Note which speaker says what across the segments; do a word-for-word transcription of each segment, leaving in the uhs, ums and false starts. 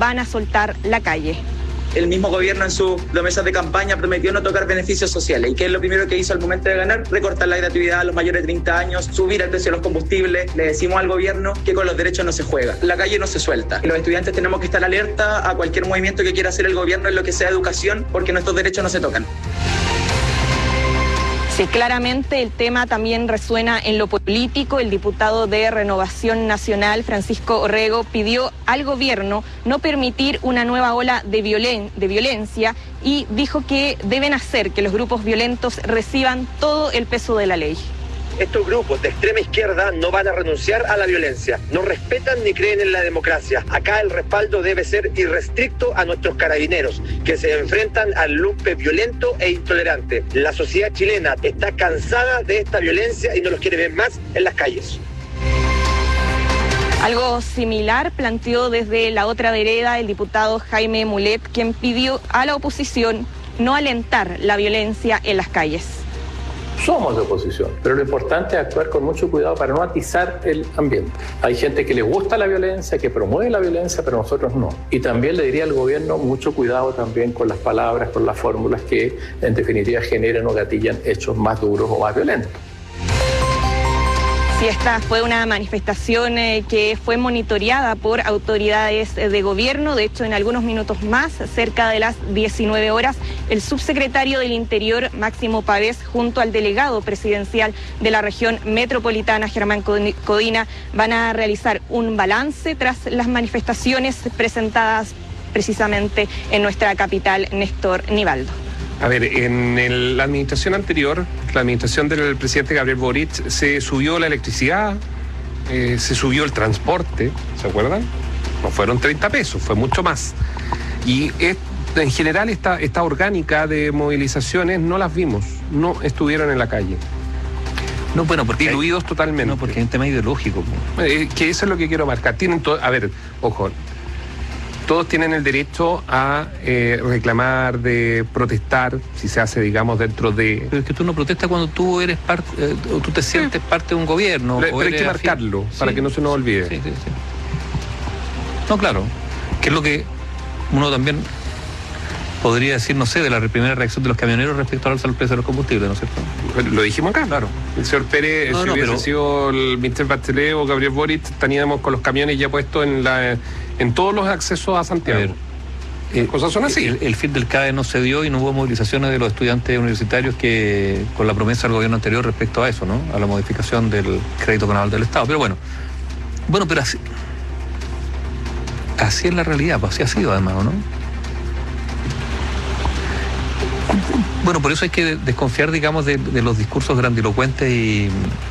Speaker 1: van a soltar la calle.
Speaker 2: El mismo gobierno en sus promesas de campaña prometió no tocar beneficios sociales. ¿Y qué es lo primero que hizo al momento de ganar? Recortar la gratuidad a los mayores de treinta años, subir el precio de los combustibles. Le decimos al gobierno que con los derechos no se juega. La calle no se suelta. Y los estudiantes tenemos que estar alerta a cualquier movimiento que quiera hacer el gobierno en lo que sea educación, porque nuestros derechos no se tocan.
Speaker 1: Sí, claramente el tema también resuena en lo político. El diputado de Renovación Nacional, Francisco Orrego, pidió al gobierno no permitir una nueva ola de, violen de violencia y dijo que deben hacer que los grupos violentos reciban todo el peso de la ley.
Speaker 3: Estos grupos de extrema izquierda no van a renunciar a la violencia, no respetan ni creen en la democracia. Acá el respaldo debe ser irrestricto a nuestros carabineros, que se enfrentan al lumpe violento e intolerante. La sociedad chilena está cansada de esta violencia y no los quiere ver más en las calles.
Speaker 1: Algo similar planteó desde la otra vereda el diputado Jaime Mulet, quien pidió a la oposición no alentar la violencia en las calles.
Speaker 4: Somos de oposición, pero lo importante es actuar con mucho cuidado para no atizar el ambiente. Hay gente que le gusta la violencia, que promueve la violencia, pero nosotros no. Y también le diría al gobierno mucho cuidado también con las palabras, con las fórmulas que en definitiva generan o gatillan hechos más duros o más violentos.
Speaker 1: Sí, esta fue una manifestación eh, que fue monitoreada por autoridades de gobierno. De hecho, en algunos minutos más, cerca de las diecinueve horas, el subsecretario del Interior, Máximo Pavés, junto al delegado presidencial de la región metropolitana, Germán Codina, van a realizar un balance tras las manifestaciones presentadas precisamente en nuestra capital, Néstor Nivaldo.
Speaker 5: A ver, en el, la administración anterior, la administración del presidente Gabriel Boric, se subió la electricidad, eh, se subió el transporte, ¿se acuerdan? No fueron treinta pesos, fue mucho más. Y es, en general esta, esta orgánica de movilizaciones no las vimos, no estuvieron en la calle.
Speaker 6: No, bueno, porque
Speaker 5: diluidos
Speaker 6: hay,
Speaker 5: totalmente.
Speaker 6: No, porque hay un tema ideológico.
Speaker 5: Eh, que eso es lo que quiero marcar. Tienen todo, a ver, ojo. Todos tienen el derecho a eh, reclamar, de protestar, si se hace, digamos, dentro de...
Speaker 6: Pero es que tú no protestas cuando tú eres parte, eh, o tú te sientes sí. parte de un gobierno.
Speaker 5: Pero, pero hay que marcarlo, sí, para que no se nos olvide.
Speaker 6: Sí, sí, sí. No, claro, que es lo que uno también podría decir, no sé, de la primera reacción de los camioneros respecto al alza del precio de los combustibles, ¿no es cierto?
Speaker 5: Lo dijimos acá, claro. El señor Pérez, no, si no, hubiese pero... sido el ministro Bachelet o Gabriel Boric, estaríamos con los camiones ya puestos en la... en todos los accesos a Santiago. A ver, eh, cosas son así.
Speaker 6: El, el fin del C A E no se dio y no hubo movilizaciones de los estudiantes universitarios que con la promesa del gobierno anterior respecto a eso, ¿no? A la modificación del crédito con aval del Estado. Pero bueno, bueno, pero así, así es la realidad, pues así ha sido además, ¿o no? Bueno, por eso hay que desconfiar, digamos, de, de los discursos grandilocuentes y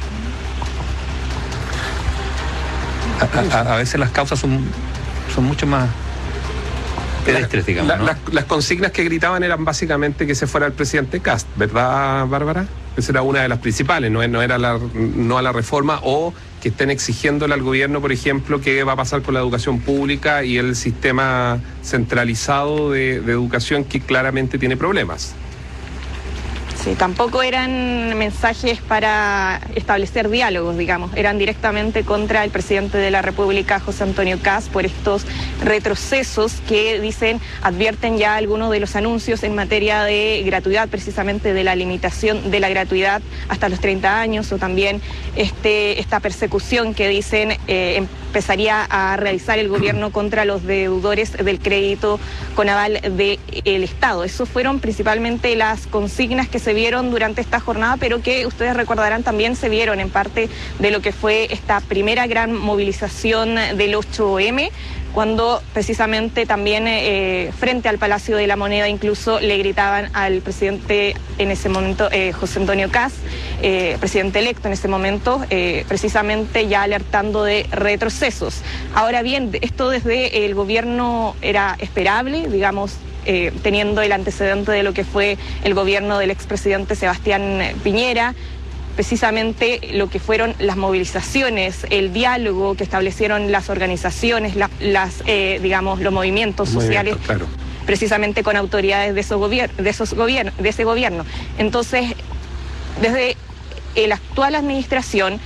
Speaker 6: a, a, a veces las causas son, son mucho más pedestres, digamos,
Speaker 5: la,
Speaker 6: ¿no?
Speaker 5: las, las consignas que gritaban eran básicamente que se fuera el presidente Kast, ¿verdad, Bárbara? Esa era una de las principales, no, no era la, no a la reforma, o que estén exigiéndole al gobierno, por ejemplo, qué va a pasar con la educación pública y el sistema centralizado de, de educación que claramente tiene problemas.
Speaker 1: Sí, tampoco eran mensajes para establecer diálogos, digamos, eran directamente contra el presidente de la República, José Antonio Kast, por estos retrocesos que dicen, advierten ya algunos de los anuncios en materia de gratuidad, precisamente de la limitación de la gratuidad hasta los treinta años, o también este, esta persecución que dicen eh, empezaría a realizar el gobierno contra los deudores del crédito con aval del Estado. Eso fueron principalmente las consignas que se vieron durante esta jornada, pero que ustedes recordarán también se vieron en parte de lo que fue esta primera gran movilización del ocho eme, cuando precisamente también eh, frente al Palacio de la Moneda incluso le gritaban al presidente en ese momento, eh, José Antonio Kast, eh, presidente electo en ese momento, eh, precisamente ya alertando de retrocesos. Ahora bien, esto desde el gobierno era esperable, digamos, Eh, teniendo el antecedente de lo que fue el gobierno del expresidente Sebastián Piñera, precisamente lo que fueron las movilizaciones, el diálogo que establecieron las organizaciones, la, las, eh, digamos, los movimientos sociales, claro, precisamente con autoridades de esos gobiernos, de esos gobiernos, de ese gobierno. Entonces, desde la actual administración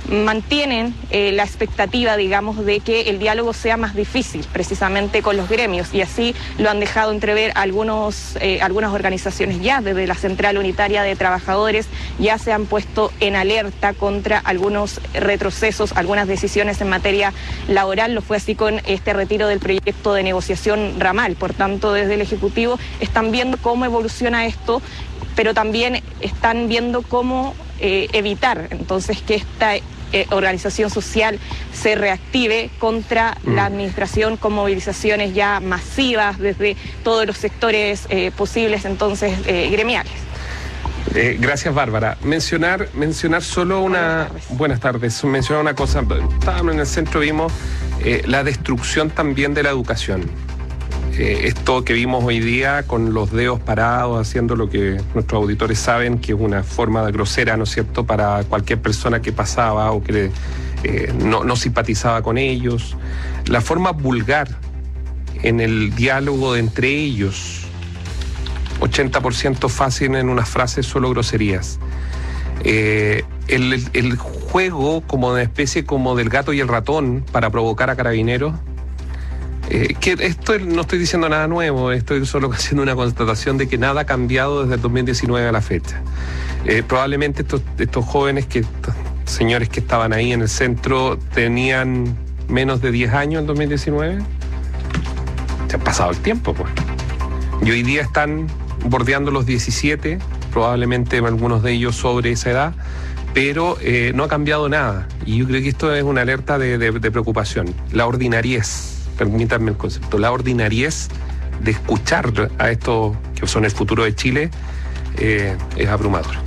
Speaker 1: mantienen eh, la expectativa, digamos, de que el diálogo sea más difícil, precisamente con los gremios, y así lo han dejado entrever algunos, eh, algunas organizaciones ya, desde la Central Unitaria de Trabajadores, ya se han puesto en alerta contra algunos retrocesos, algunas decisiones en materia laboral. Lo fue así con este retiro del proyecto de negociación ramal. Por tanto, desde el Ejecutivo están viendo cómo evoluciona esto, pero también están viendo cómo eh, evitar entonces que esta Eh, organización social se reactive contra mm. la administración con movilizaciones ya masivas desde todos los sectores eh, posibles, entonces eh, gremiales.
Speaker 5: Eh, gracias, Bárbara. Mencionar, mencionar solo una...
Speaker 1: Buenas tardes.
Speaker 5: Buenas tardes. Mencionar una cosa. Estábamos en el centro, vimos eh, la destrucción también de la educación. Eh, esto que vimos hoy día con los dedos parados, haciendo lo que nuestros auditores saben que es una forma de grosera, ¿no es cierto?, para cualquier persona que pasaba o que eh, no, no simpatizaba con ellos. La forma vulgar en el diálogo de entre ellos, ochenta por ciento fácil en unas frases, solo groserías. Eh, el, el juego como una especie como del gato y el ratón para provocar a Carabineros. Eh, que esto no estoy diciendo nada nuevo, estoy solo haciendo una constatación de que nada ha cambiado desde el dos mil diecinueve a la fecha. Eh, probablemente estos, estos jóvenes, que estos señores que estaban ahí en el centro, tenían menos de diez años en dos mil diecinueve. Se ha pasado el tiempo, pues. Y hoy día están bordeando los diecisiete, probablemente algunos de ellos sobre esa edad, pero eh, no ha cambiado nada. Y yo creo que esto es una alerta de, de, de preocupación. La ordinariez. Permítanme el concepto, la ordinariez de escuchar a estos que son el futuro de Chile eh, es abrumadora.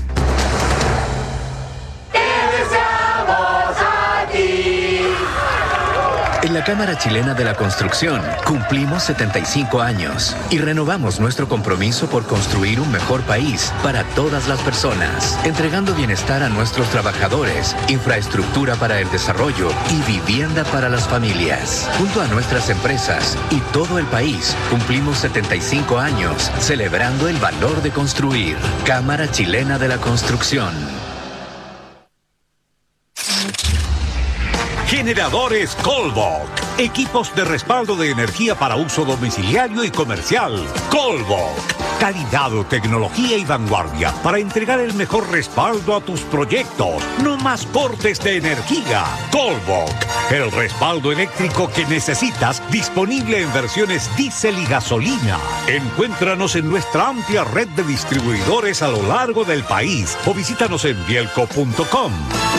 Speaker 7: En la Cámara Chilena de la Construcción cumplimos setenta y cinco años y renovamos nuestro compromiso por construir un mejor país para todas las personas, entregando bienestar a nuestros trabajadores, infraestructura para el desarrollo y vivienda para las familias. Junto a nuestras empresas y todo el país, cumplimos setenta y cinco años celebrando el valor de construir. Cámara Chilena de la Construcción.
Speaker 8: Generadores Colbok. Equipos de respaldo de energía para uso domiciliario y comercial. Colbok. Calidad, tecnología y vanguardia para entregar el mejor respaldo a tus proyectos. No más cortes de energía. Colbok. El respaldo eléctrico que necesitas, disponible en versiones diésel y gasolina. Encuéntranos en nuestra amplia red de distribuidores a lo largo del país o visítanos en bielco punto com.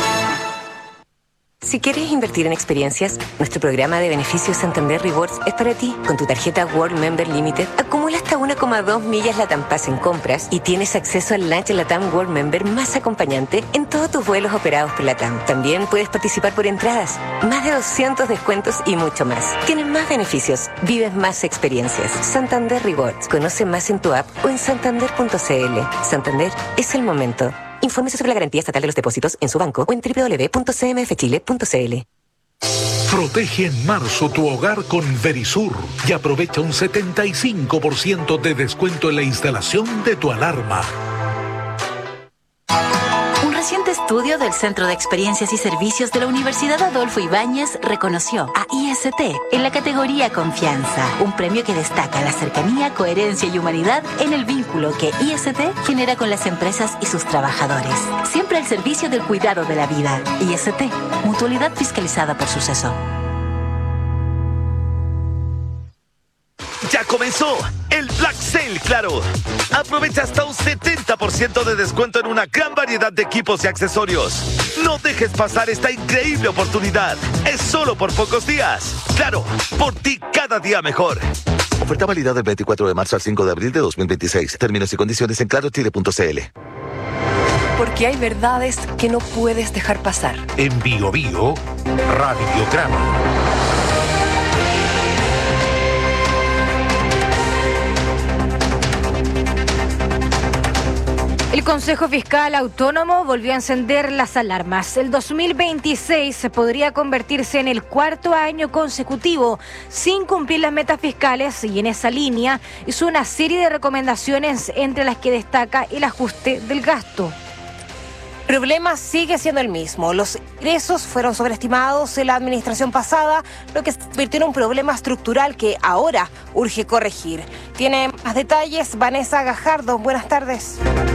Speaker 9: Si quieres invertir en experiencias, nuestro programa de beneficios Santander Rewards es para ti. Con tu tarjeta World Member Limited, acumula hasta uno coma dos millas Latam Pass en compras y tienes acceso al lunch Latam World Member más acompañante en todos tus vuelos operados por Latam. También puedes participar por entradas, más de doscientos descuentos y mucho más. Tienes más beneficios, vives más experiencias. Santander Rewards. Conoce más en tu app o en santander punto c l. Santander es el momento. Infórmese sobre la garantía estatal de los depósitos en su banco o en doble u doble u doble u punto c m f chile punto c l.
Speaker 10: Protege en marzo tu hogar con Verisur y aprovecha un setenta y cinco por ciento de descuento en la instalación de tu alarma.
Speaker 11: Un reciente estudio del Centro de Experiencias y Servicios de la Universidad Adolfo Ibáñez reconoció a I S T en la categoría Confianza, un premio que destaca la cercanía, coherencia y humanidad en el vínculo que I S T genera con las empresas y sus trabajadores. Siempre al servicio del cuidado de la vida. I S T, mutualidad fiscalizada por Suceso.
Speaker 12: ¡Ya comenzó! El Black Sale Claro. Aprovecha hasta un setenta por ciento de descuento en una gran variedad de equipos y accesorios. No dejes pasar esta increíble oportunidad. Es solo por pocos días. Claro, por ti cada día mejor. Oferta válida del veinticuatro de marzo al cinco de abril de dos mil veintiséis. Términos y condiciones en claro chile punto c l.
Speaker 13: Porque hay verdades que no puedes dejar pasar.
Speaker 10: En Bio Bio, Radiograma.
Speaker 14: El Consejo Fiscal Autónomo volvió a encender las alarmas. El dos mil veintiséis podría convertirse en el cuarto año consecutivo sin cumplir las metas fiscales y en esa línea hizo una serie de recomendaciones entre las que destaca el ajuste del gasto. El problema sigue siendo el mismo. Los ingresos fueron sobreestimados en la administración pasada, lo que se convirtió en un problema estructural que ahora urge corregir. Tiene más detalles Vanessa Gajardo. Buenas tardes.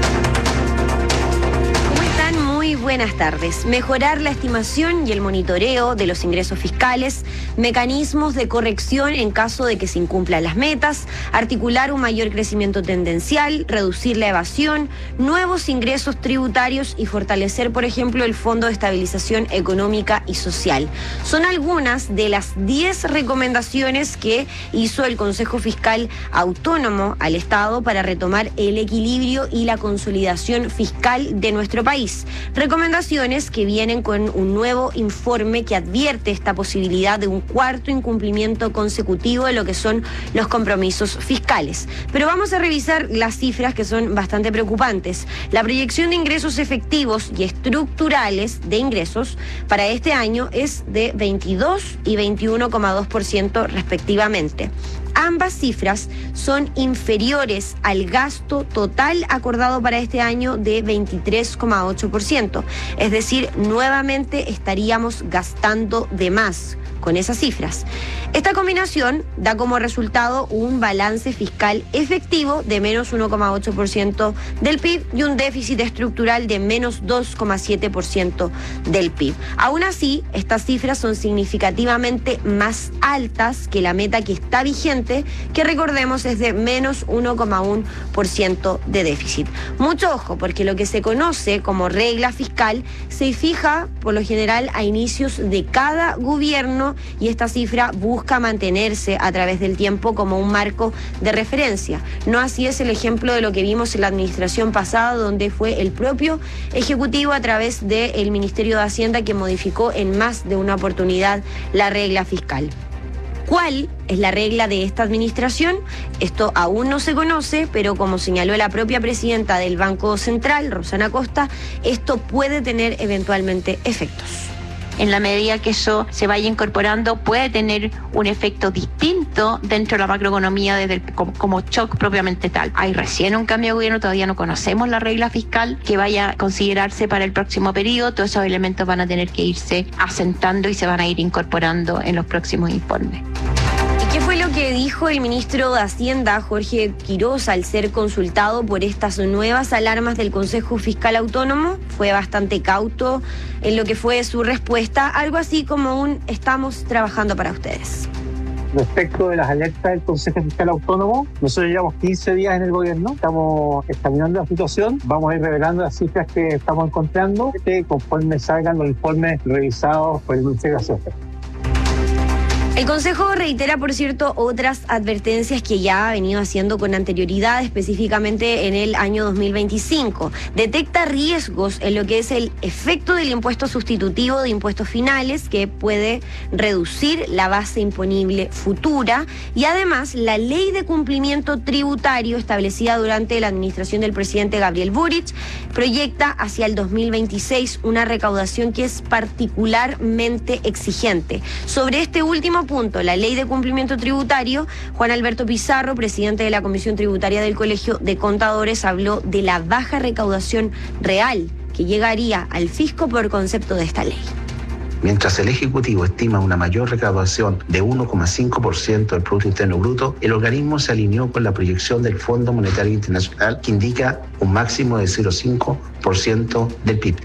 Speaker 15: Muy buenas tardes. Mejorar la estimación y el monitoreo de los ingresos fiscales, mecanismos de corrección en caso de que se incumplan las metas, articular un mayor crecimiento tendencial, reducir la evasión, nuevos ingresos tributarios y fortalecer, por ejemplo, el Fondo de Estabilización Económica y Social. Son algunas de las diez recomendaciones que hizo el Consejo Fiscal Autónomo al Estado para retomar el equilibrio y la consolidación fiscal de nuestro país. Recomendaciones que vienen con un nuevo informe que advierte esta posibilidad de un cuarto incumplimiento consecutivo de lo que son los compromisos fiscales. Pero vamos a revisar las cifras que son bastante preocupantes. La proyección de ingresos efectivos y estructurales de ingresos para este año es de veintidós y veintiuno coma dos por ciento respectivamente. Ambas cifras son inferiores al gasto total acordado para este año de veintitrés coma ocho por ciento. Es decir, nuevamente estaríamos gastando de más con esas cifras. Esta combinación da como resultado un balance fiscal efectivo de menos uno coma ocho por ciento del P I B y un déficit estructural de menos dos coma siete por ciento del P I B. Aún así, estas cifras son significativamente más altas que la meta que está vigente, que recordemos es de menos uno coma uno por ciento de déficit. Mucho ojo, porque lo que se conoce como regla fiscal se fija por lo general a inicios de cada gobierno y esta cifra busca mantenerse a través del tiempo como un marco de referencia. No así es el ejemplo de lo que vimos en la administración pasada, donde fue el propio Ejecutivo a través del Ministerio de Hacienda que modificó en más de una oportunidad la regla fiscal. ¿Cuál es la regla de esta administración? Esto aún no se conoce, pero como señaló la propia presidenta del Banco Central, Rosana Costa, esto puede tener eventualmente efectos.
Speaker 16: En la medida que eso se vaya incorporando, puede tener un efecto distinto dentro de la macroeconomía desde el, como, como shock propiamente tal. Hay recién un cambio de gobierno, todavía no conocemos la regla fiscal que vaya a considerarse para el próximo periodo. Todos esos elementos van a tener que irse asentando y se van a ir incorporando en los próximos informes.
Speaker 15: ¿Qué fue lo que dijo el ministro de Hacienda, Jorge Quiroz, al ser consultado por estas nuevas alarmas del Consejo Fiscal Autónomo? Fue bastante cauto en lo que fue su respuesta, algo así como un estamos trabajando para ustedes.
Speaker 17: Respecto de las alertas del Consejo Fiscal Autónomo, nosotros llevamos quince días en el gobierno, estamos examinando la situación, vamos a ir revelando las cifras que estamos encontrando conforme salgan los informes revisados por el Ministerio de Hacienda.
Speaker 15: El Consejo reitera, por cierto, otras advertencias que ya ha venido haciendo con anterioridad, específicamente en el año dos mil veinticinco. Detecta riesgos en lo que es el efecto del impuesto sustitutivo de impuestos finales, que puede reducir la base imponible futura, y además la ley de cumplimiento tributario establecida durante la administración del presidente Gabriel Boric proyecta hacia el dos mil veintiséis una recaudación que es particularmente exigente. Sobre este último punto, la ley de cumplimiento tributario, Juan Alberto Pizarro, presidente de la Comisión Tributaria del Colegio de Contadores, habló de la baja recaudación real que llegaría al fisco por concepto de esta ley.
Speaker 18: Mientras el Ejecutivo estima una mayor recaudación de uno coma cinco por ciento del Producto Interno Bruto, el organismo se alineó con la proyección del Fondo Monetario Internacional, que indica un máximo de cero coma cinco por ciento del P I B.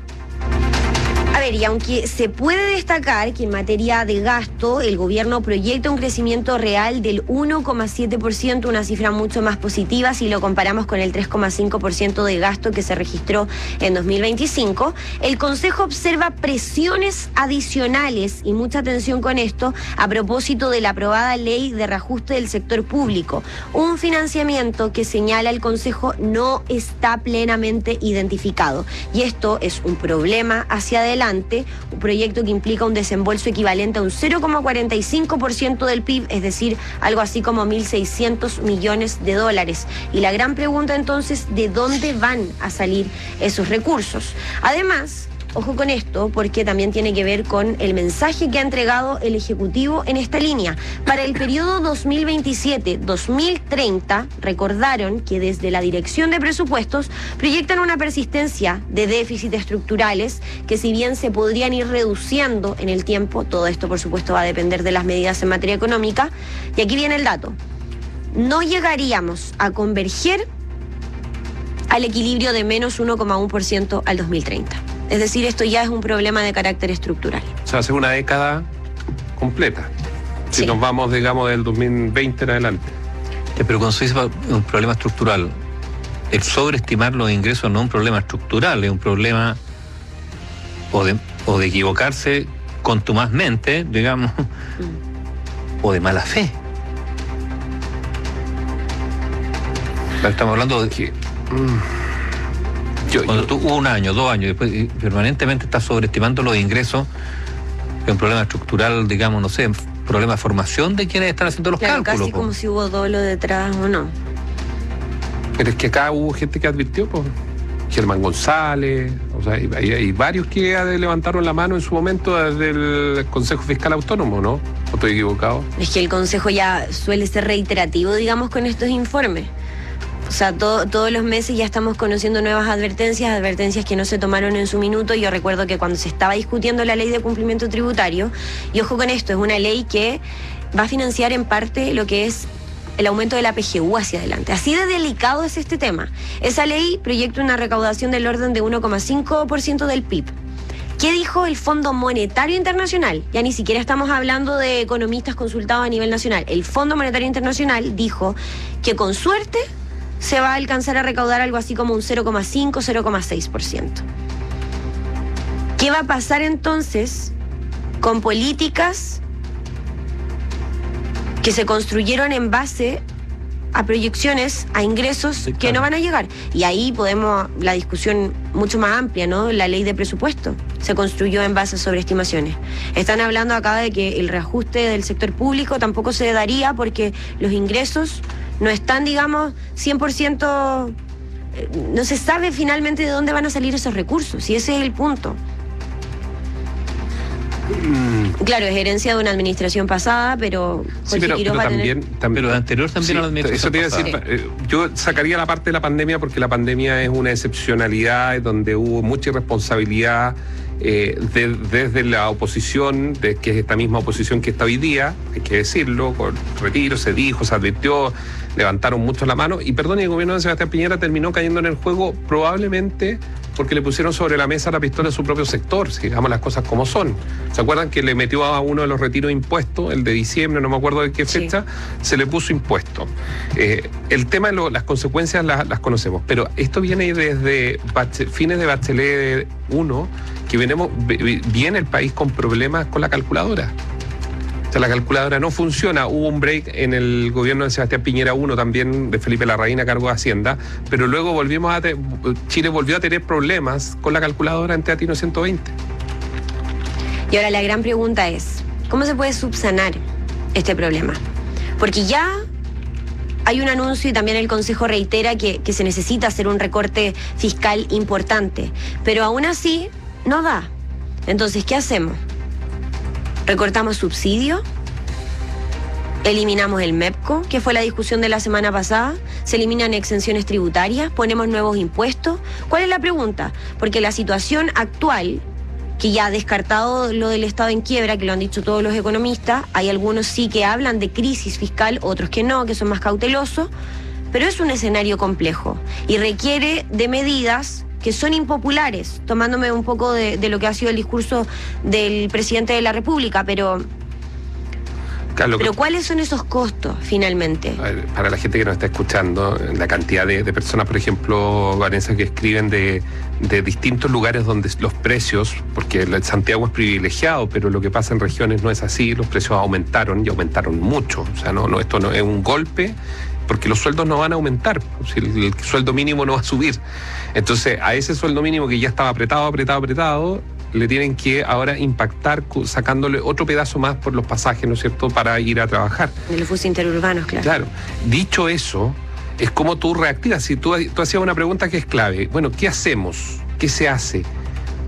Speaker 15: A ver, y aunque se puede destacar que en materia de gasto el gobierno proyecta un crecimiento real del uno coma siete por ciento, una cifra mucho más positiva si lo comparamos con el tres coma cinco por ciento de gasto que se registró en dos mil veinticinco, el Consejo observa presiones adicionales y mucha atención con esto a propósito de la aprobada ley de reajuste del sector público, un financiamiento que señala el Consejo no está plenamente identificado, y esto es un problema hacia adelante. Un proyecto que implica un desembolso equivalente a un cero coma cuarenta y cinco por ciento del P I B, es decir, algo así como mil seiscientos millones de dólares. Y la gran pregunta entonces, ¿de dónde van a salir esos recursos? Además, ojo con esto, porque también tiene que ver con el mensaje que ha entregado el Ejecutivo en esta línea. Para el periodo dos mil veintisiete dos mil treinta, recordaron que desde la Dirección de Presupuestos proyectan una persistencia de déficits estructurales que, si bien se podrían ir reduciendo en el tiempo, todo esto por supuesto va a depender de las medidas en materia económica, y aquí viene el dato, no llegaríamos a converger al equilibrio de menos uno coma uno por ciento al dos mil treinta. Es decir, esto ya es un problema de carácter estructural.
Speaker 5: O sea, hace una década completa. Si
Speaker 15: Sí.
Speaker 5: nos vamos, digamos, del dos mil veinte en adelante.
Speaker 6: Eh, Pero cuando se dice un problema estructural, el sobreestimar los ingresos no es un problema estructural, es un problema o de, o de equivocarse contumazmente, digamos, mm. o de mala fe. Estamos hablando de que Yo, Cuando yo, tú un año, dos años, después y permanentemente estás sobreestimando los ingresos, es un problema estructural, digamos, no sé, problema de formación de quienes están haciendo los
Speaker 15: claro,
Speaker 6: cálculos.
Speaker 15: Casi
Speaker 6: po.
Speaker 15: como si hubo dolo detrás o no.
Speaker 5: Pero es que acá hubo gente que advirtió, pues, Germán González, o sea, hay, hay, hay varios que levantaron la mano en su momento desde el Consejo Fiscal Autónomo, ¿no? ¿O estoy equivocado?
Speaker 15: Es que el Consejo ya suele ser reiterativo, digamos, con estos informes. O sea, todo, todos los meses ya estamos conociendo nuevas advertencias, advertencias que no se tomaron en su minuto. Yo recuerdo que cuando se estaba discutiendo la ley de cumplimiento tributario, y ojo con esto, es una ley que va a financiar en parte lo que es el aumento de la P G U hacia adelante. Así de delicado es este tema. Esa ley proyecta una recaudación del orden de uno coma cinco por ciento del P I B. ¿Qué dijo el Fondo Monetario Internacional? Ya ni siquiera estamos hablando de economistas consultados a nivel nacional. El Fondo Monetario Internacional dijo que con suerte se va a alcanzar a recaudar algo así como un cero coma cinco, cero coma seis por ciento. ¿Qué va a pasar entonces con políticas que se construyeron en base a proyecciones, a ingresos sí, claro. que no van a llegar? Y ahí podemos, la discusión mucho más amplia, ¿no? La ley de presupuesto se construyó en base a sobreestimaciones. Están hablando acá de que el reajuste del sector público tampoco se daría porque los ingresos no están, digamos, cien por ciento, no se sabe finalmente de dónde van a salir esos recursos, y ese es el punto. Mm. Claro, es herencia de una administración pasada, pero
Speaker 5: sí, pero, pero
Speaker 6: va
Speaker 5: también,
Speaker 6: tener...
Speaker 5: también
Speaker 6: pero anterior también
Speaker 5: sí,
Speaker 6: a la administración
Speaker 5: eso te iba a decir, sí. Yo sacaría la parte de la pandemia porque la pandemia es una excepcionalidad donde hubo mucha irresponsabilidad eh, de, desde la oposición, de, que es esta misma oposición que está hoy día, hay que decirlo, con retiro, se dijo, se advirtió, levantaron mucho la mano, y perdón, y el gobierno de Sebastián Piñera terminó cayendo en el juego probablemente porque le pusieron sobre la mesa la pistola en su propio sector, si digamos las cosas como son. ¿Se acuerdan que le metió a uno de los retiros impuestos, el de diciembre, no me acuerdo de qué fecha, sí. se le puso impuesto? Eh, el tema de lo, las consecuencias las, las conocemos, pero esto viene desde Bache, fines de Bachelet uno, que venimos, viene el país con problemas con la calculadora. O sea, la calculadora no funciona. Hubo un break en el gobierno de Sebastián Piñera uno, también de Felipe Larraín a cargo de Hacienda, pero luego volvimos a te- Chile volvió a tener problemas con la calculadora en Teatino ciento veinte.
Speaker 15: Y ahora la gran pregunta es, ¿cómo se puede subsanar este problema? Porque ya hay un anuncio y también el Consejo reitera que, que se necesita hacer un recorte fiscal importante, pero aún así no da. Entonces, ¿qué hacemos? ¿Recortamos subsidio? ¿Eliminamos el MEPCO, que fue la discusión de la semana pasada? ¿Se eliminan exenciones tributarias? ¿Ponemos nuevos impuestos? ¿Cuál es la pregunta? Porque la situación actual, que ya ha descartado lo del Estado en quiebra, que lo han dicho todos los economistas, hay algunos sí que hablan de crisis fiscal, otros que no, que son más cautelosos, pero es un escenario complejo y requiere de medidas que son impopulares, tomándome un poco de, de lo que ha sido el discurso del presidente de la República, pero, claro, pero ¿cuáles son esos costos finalmente?
Speaker 5: Para la gente que nos está escuchando, la cantidad de, de personas, por ejemplo, Vanessa, que escriben de, de distintos lugares donde los precios, porque Santiago es privilegiado, pero lo que pasa en regiones no es así, los precios aumentaron y aumentaron mucho, o sea, no, no, esto no es un golpe, porque los sueldos no van a aumentar, el, el sueldo mínimo no va a subir. Entonces, a ese sueldo mínimo que ya estaba apretado, apretado, apretado, le tienen que ahora impactar sacándole otro pedazo más por los pasajes, ¿no es cierto?, para ir a trabajar.
Speaker 15: De los buses interurbanos, claro.
Speaker 5: Claro. Dicho eso, es como tú reactivas. Si tú, tú hacías una pregunta que es clave. Bueno, ¿qué hacemos? ¿Qué se hace?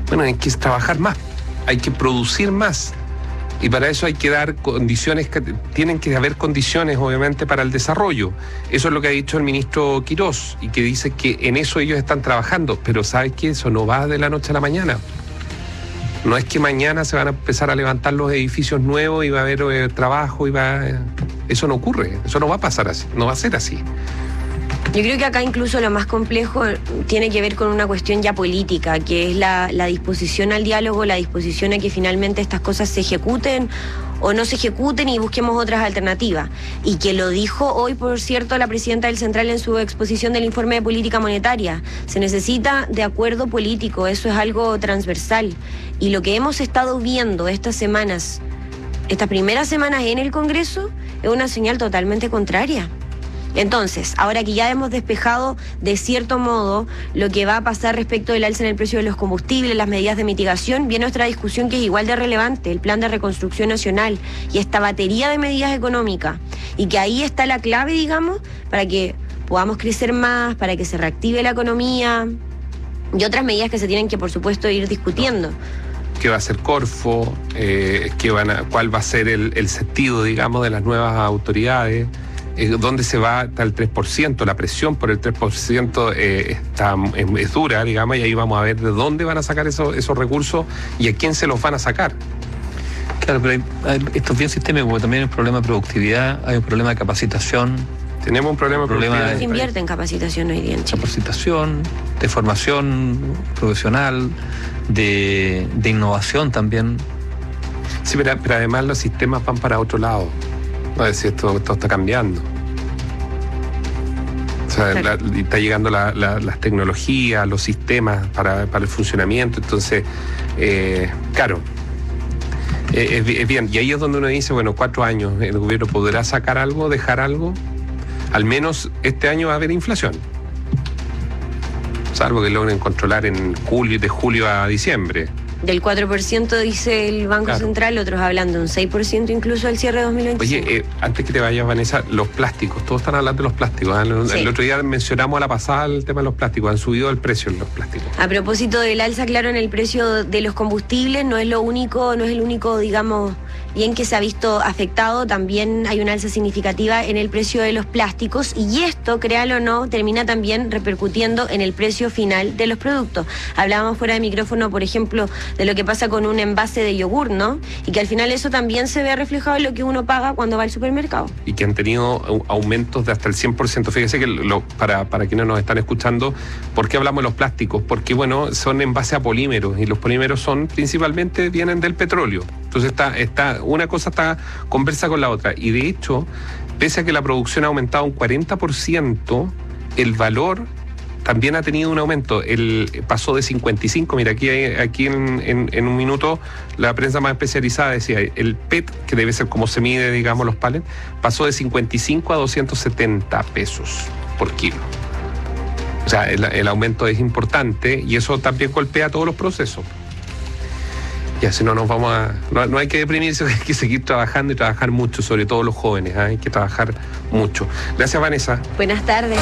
Speaker 5: Bueno, hay que trabajar más, hay que producir más. Y para eso hay que dar condiciones, que tienen que haber condiciones obviamente para el desarrollo. Eso es lo que ha dicho el ministro Quirós y que dice que en eso ellos están trabajando, pero ¿sabes qué? Eso no va de la noche a la mañana. No es que mañana se van a empezar a levantar los edificios nuevos y va a haber eh, trabajo y va... Eh, eso no ocurre, eso no va a pasar así, no va a ser así.
Speaker 15: Yo creo que acá incluso lo más complejo tiene que ver con una cuestión ya política, que es la, la disposición al diálogo, la disposición a que finalmente estas cosas se ejecuten o no se ejecuten y busquemos otras alternativas. Y que lo dijo hoy, por cierto, la presidenta del Central en su exposición del informe de política monetaria. Se necesita de acuerdo político, eso es algo transversal. Y lo que hemos estado viendo estas semanas, estas primeras semanas en el Congreso, es una señal totalmente contraria. Entonces, ahora que ya hemos despejado de cierto modo lo que va a pasar respecto del alza en el precio de los combustibles, las medidas de mitigación, viene otra discusión que es igual de relevante, el plan de reconstrucción nacional y esta batería de medidas económicas. Y que ahí está la clave, digamos, para que podamos crecer más, para que se reactive la economía y otras medidas que se tienen que, por supuesto, ir discutiendo.
Speaker 5: ¿Qué va a ser Corfo? Eh, ¿qué van a, ¿Cuál va a ser el, el sentido, digamos, de las nuevas autoridades? Eh, ¿Dónde se va hasta el tres por ciento? La presión por el tres por ciento eh, está, es, es dura, digamos, y ahí vamos a ver de dónde van a sacar esos, esos recursos y a quién se los van a sacar.
Speaker 6: Claro, pero hay, hay, esto es bien sistémico, porque también hay un problema de productividad, hay un problema de capacitación.
Speaker 5: Tenemos un problema de productividad.
Speaker 15: No se invierte en capacitación hoy día en Chile.
Speaker 6: Capacitación, de formación profesional, de, de innovación también.
Speaker 5: Sí, pero, pero además los sistemas van para otro lado. No es decir, esto, esto está cambiando. O sea, la, está llegando la, la, las tecnologías, los sistemas para, para el funcionamiento. Entonces, eh, claro, eh, es, es bien. Y ahí es donde uno dice, bueno, cuatro años, ¿el gobierno podrá sacar algo, dejar algo? Al menos este año va a haber inflación. Salvo que logren controlar en julio, de julio a diciembre.
Speaker 15: Del cuatro por ciento dice el Banco claro. Central, otros hablando de un seis por ciento incluso al cierre de dos mil veinticinco.
Speaker 5: Oye, eh, antes que te vayas, Vanessa, los plásticos, todos están hablando de los plásticos. ¿eh? Sí. El otro día mencionamos a la pasada el tema de los plásticos, han subido el precio en los plásticos.
Speaker 15: A propósito del alza, claro, en el precio de los combustibles, no es lo único, no es el único, digamos, bien que se ha visto afectado, también hay una alza significativa en el precio de los plásticos y esto, créalo o no, termina también repercutiendo en el precio final de los productos. Hablábamos fuera de micrófono, por ejemplo, de lo que pasa con un envase de yogur, ¿no? Y que al final eso también se ve reflejado en lo que uno paga cuando va al supermercado.
Speaker 5: Y que han tenido aumentos de hasta el cien por ciento. Fíjese que lo, para, para quienes nos están escuchando, ¿por qué hablamos de los plásticos? Porque, bueno, son en base a polímeros y los polímeros son principalmente, vienen del petróleo. Entonces está, está, una cosa está conversa con la otra. Y de hecho, pese a que la producción ha aumentado un cuarenta por ciento, el valor también ha tenido un aumento. El pasó de cincuenta y cinco, mira, aquí, aquí en, en, en un minuto la prensa más especializada decía, el P E T, que debe ser como se mide, digamos, los pallets, pasó de cincuenta y cinco a doscientos setenta pesos por kilo. O sea, el, el aumento es importante y eso también golpea todos los procesos. Y así no nos vamos a... No, no hay que deprimirse, hay que seguir trabajando y trabajar mucho, sobre todo los jóvenes, ¿eh? Hay que trabajar mucho. Gracias, Vanessa.
Speaker 15: Buenas tardes.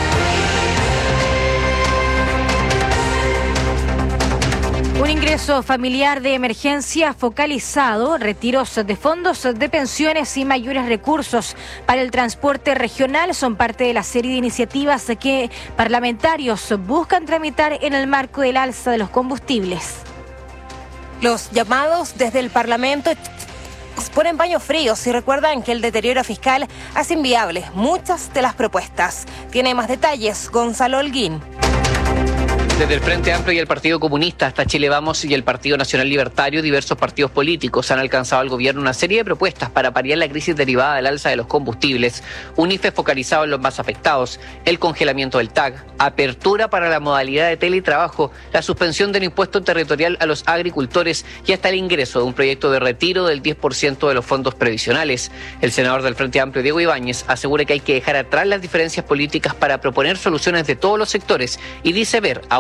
Speaker 14: Un ingreso familiar de emergencia focalizado, retiros de fondos de pensiones y mayores recursos para el transporte regional son parte de la serie de iniciativas que parlamentarios buscan tramitar en el marco del alza de los combustibles.
Speaker 19: Los llamados desde el Parlamento ponen paños fríos y recuerdan que el deterioro fiscal hace inviables muchas de las propuestas. Tiene más detalles Gonzalo Holguín.
Speaker 20: Desde el Frente Amplio y el Partido Comunista hasta Chile Vamos y el Partido Nacional Libertario, diversos partidos políticos han alcanzado al gobierno una serie de propuestas para paliar la crisis derivada del alza de los combustibles, un I F E focalizado en los más afectados, el congelamiento del T A G, apertura para la modalidad de teletrabajo, la suspensión del impuesto territorial a los agricultores y hasta el ingreso de un proyecto de retiro del diez por ciento de los fondos previsionales. El senador del Frente Amplio, Diego Ibáñez, asegura que hay que dejar atrás las diferencias políticas para proponer soluciones de todos los sectores y dice ver a un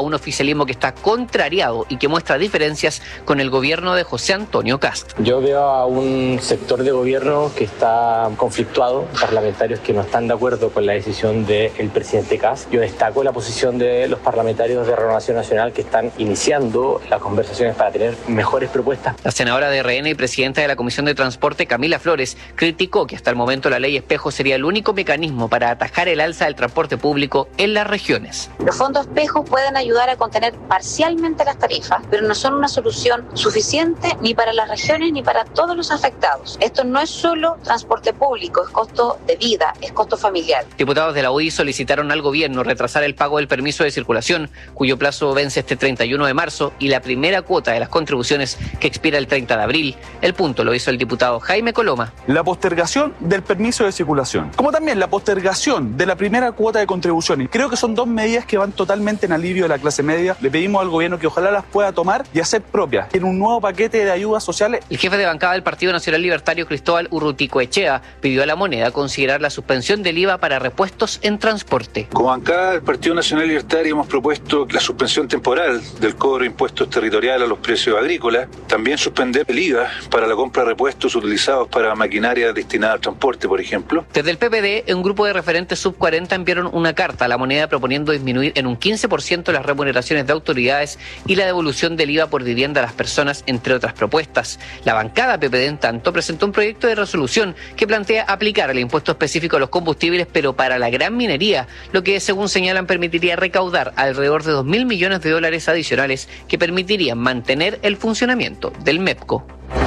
Speaker 20: un oficialismo que está contrariado y que muestra diferencias con el gobierno de José Antonio Kast.
Speaker 21: Yo veo a un sector de gobierno que está conflictuado, parlamentarios que no están de acuerdo con la decisión del presidente Kast. Yo destaco la posición de los parlamentarios de Renovación Nacional que están iniciando las conversaciones para tener mejores propuestas.
Speaker 20: La senadora de R N y presidenta de la Comisión de Transporte, Camila Flores, criticó que hasta el momento la ley espejo sería el único mecanismo para atajar el alza del transporte público en las regiones.
Speaker 22: Los fondos espejo pueden ayudar a contener parcialmente las tarifas, pero no son una solución suficiente ni para las regiones ni para todos los afectados. Esto no es solo transporte público, es costo de vida, es costo familiar.
Speaker 20: Diputados de la U I solicitaron al gobierno retrasar el pago del permiso de circulación, cuyo plazo vence este treinta y uno de marzo, y la primera cuota de las contribuciones que expira el treinta de abril. El punto lo hizo el diputado Jaime Coloma.
Speaker 23: La postergación del permiso de circulación, como también la postergación de la primera cuota de contribuciones. Creo que son dos medidas que van totalmente en alivio de la clase media. Le pedimos al gobierno que ojalá las pueda tomar y hacer propias en un nuevo paquete de ayudas sociales.
Speaker 20: El jefe de bancada del Partido Nacional Libertario, Cristóbal Urruticoechea, pidió a la moneda considerar la suspensión del I V A para repuestos en transporte.
Speaker 24: Como bancada del Partido Nacional Libertario hemos propuesto la suspensión temporal del cobro de impuestos territoriales a los precios agrícolas, también suspender el I V A para la compra de repuestos utilizados para maquinaria destinada al transporte, por ejemplo.
Speaker 20: Desde el P P D, un grupo de referentes sub cuarenta enviaron una carta a la moneda proponiendo disminuir en un quince por ciento las remuneraciones de autoridades y la devolución del I V A por vivienda a las personas, entre otras propuestas. La bancada P P D, en tanto, presentó un proyecto de resolución que plantea aplicar el impuesto específico a los combustibles, pero para la gran minería, lo que, según señalan, permitiría recaudar alrededor de dos mil millones de dólares adicionales que permitirían mantener el funcionamiento del MEPCO.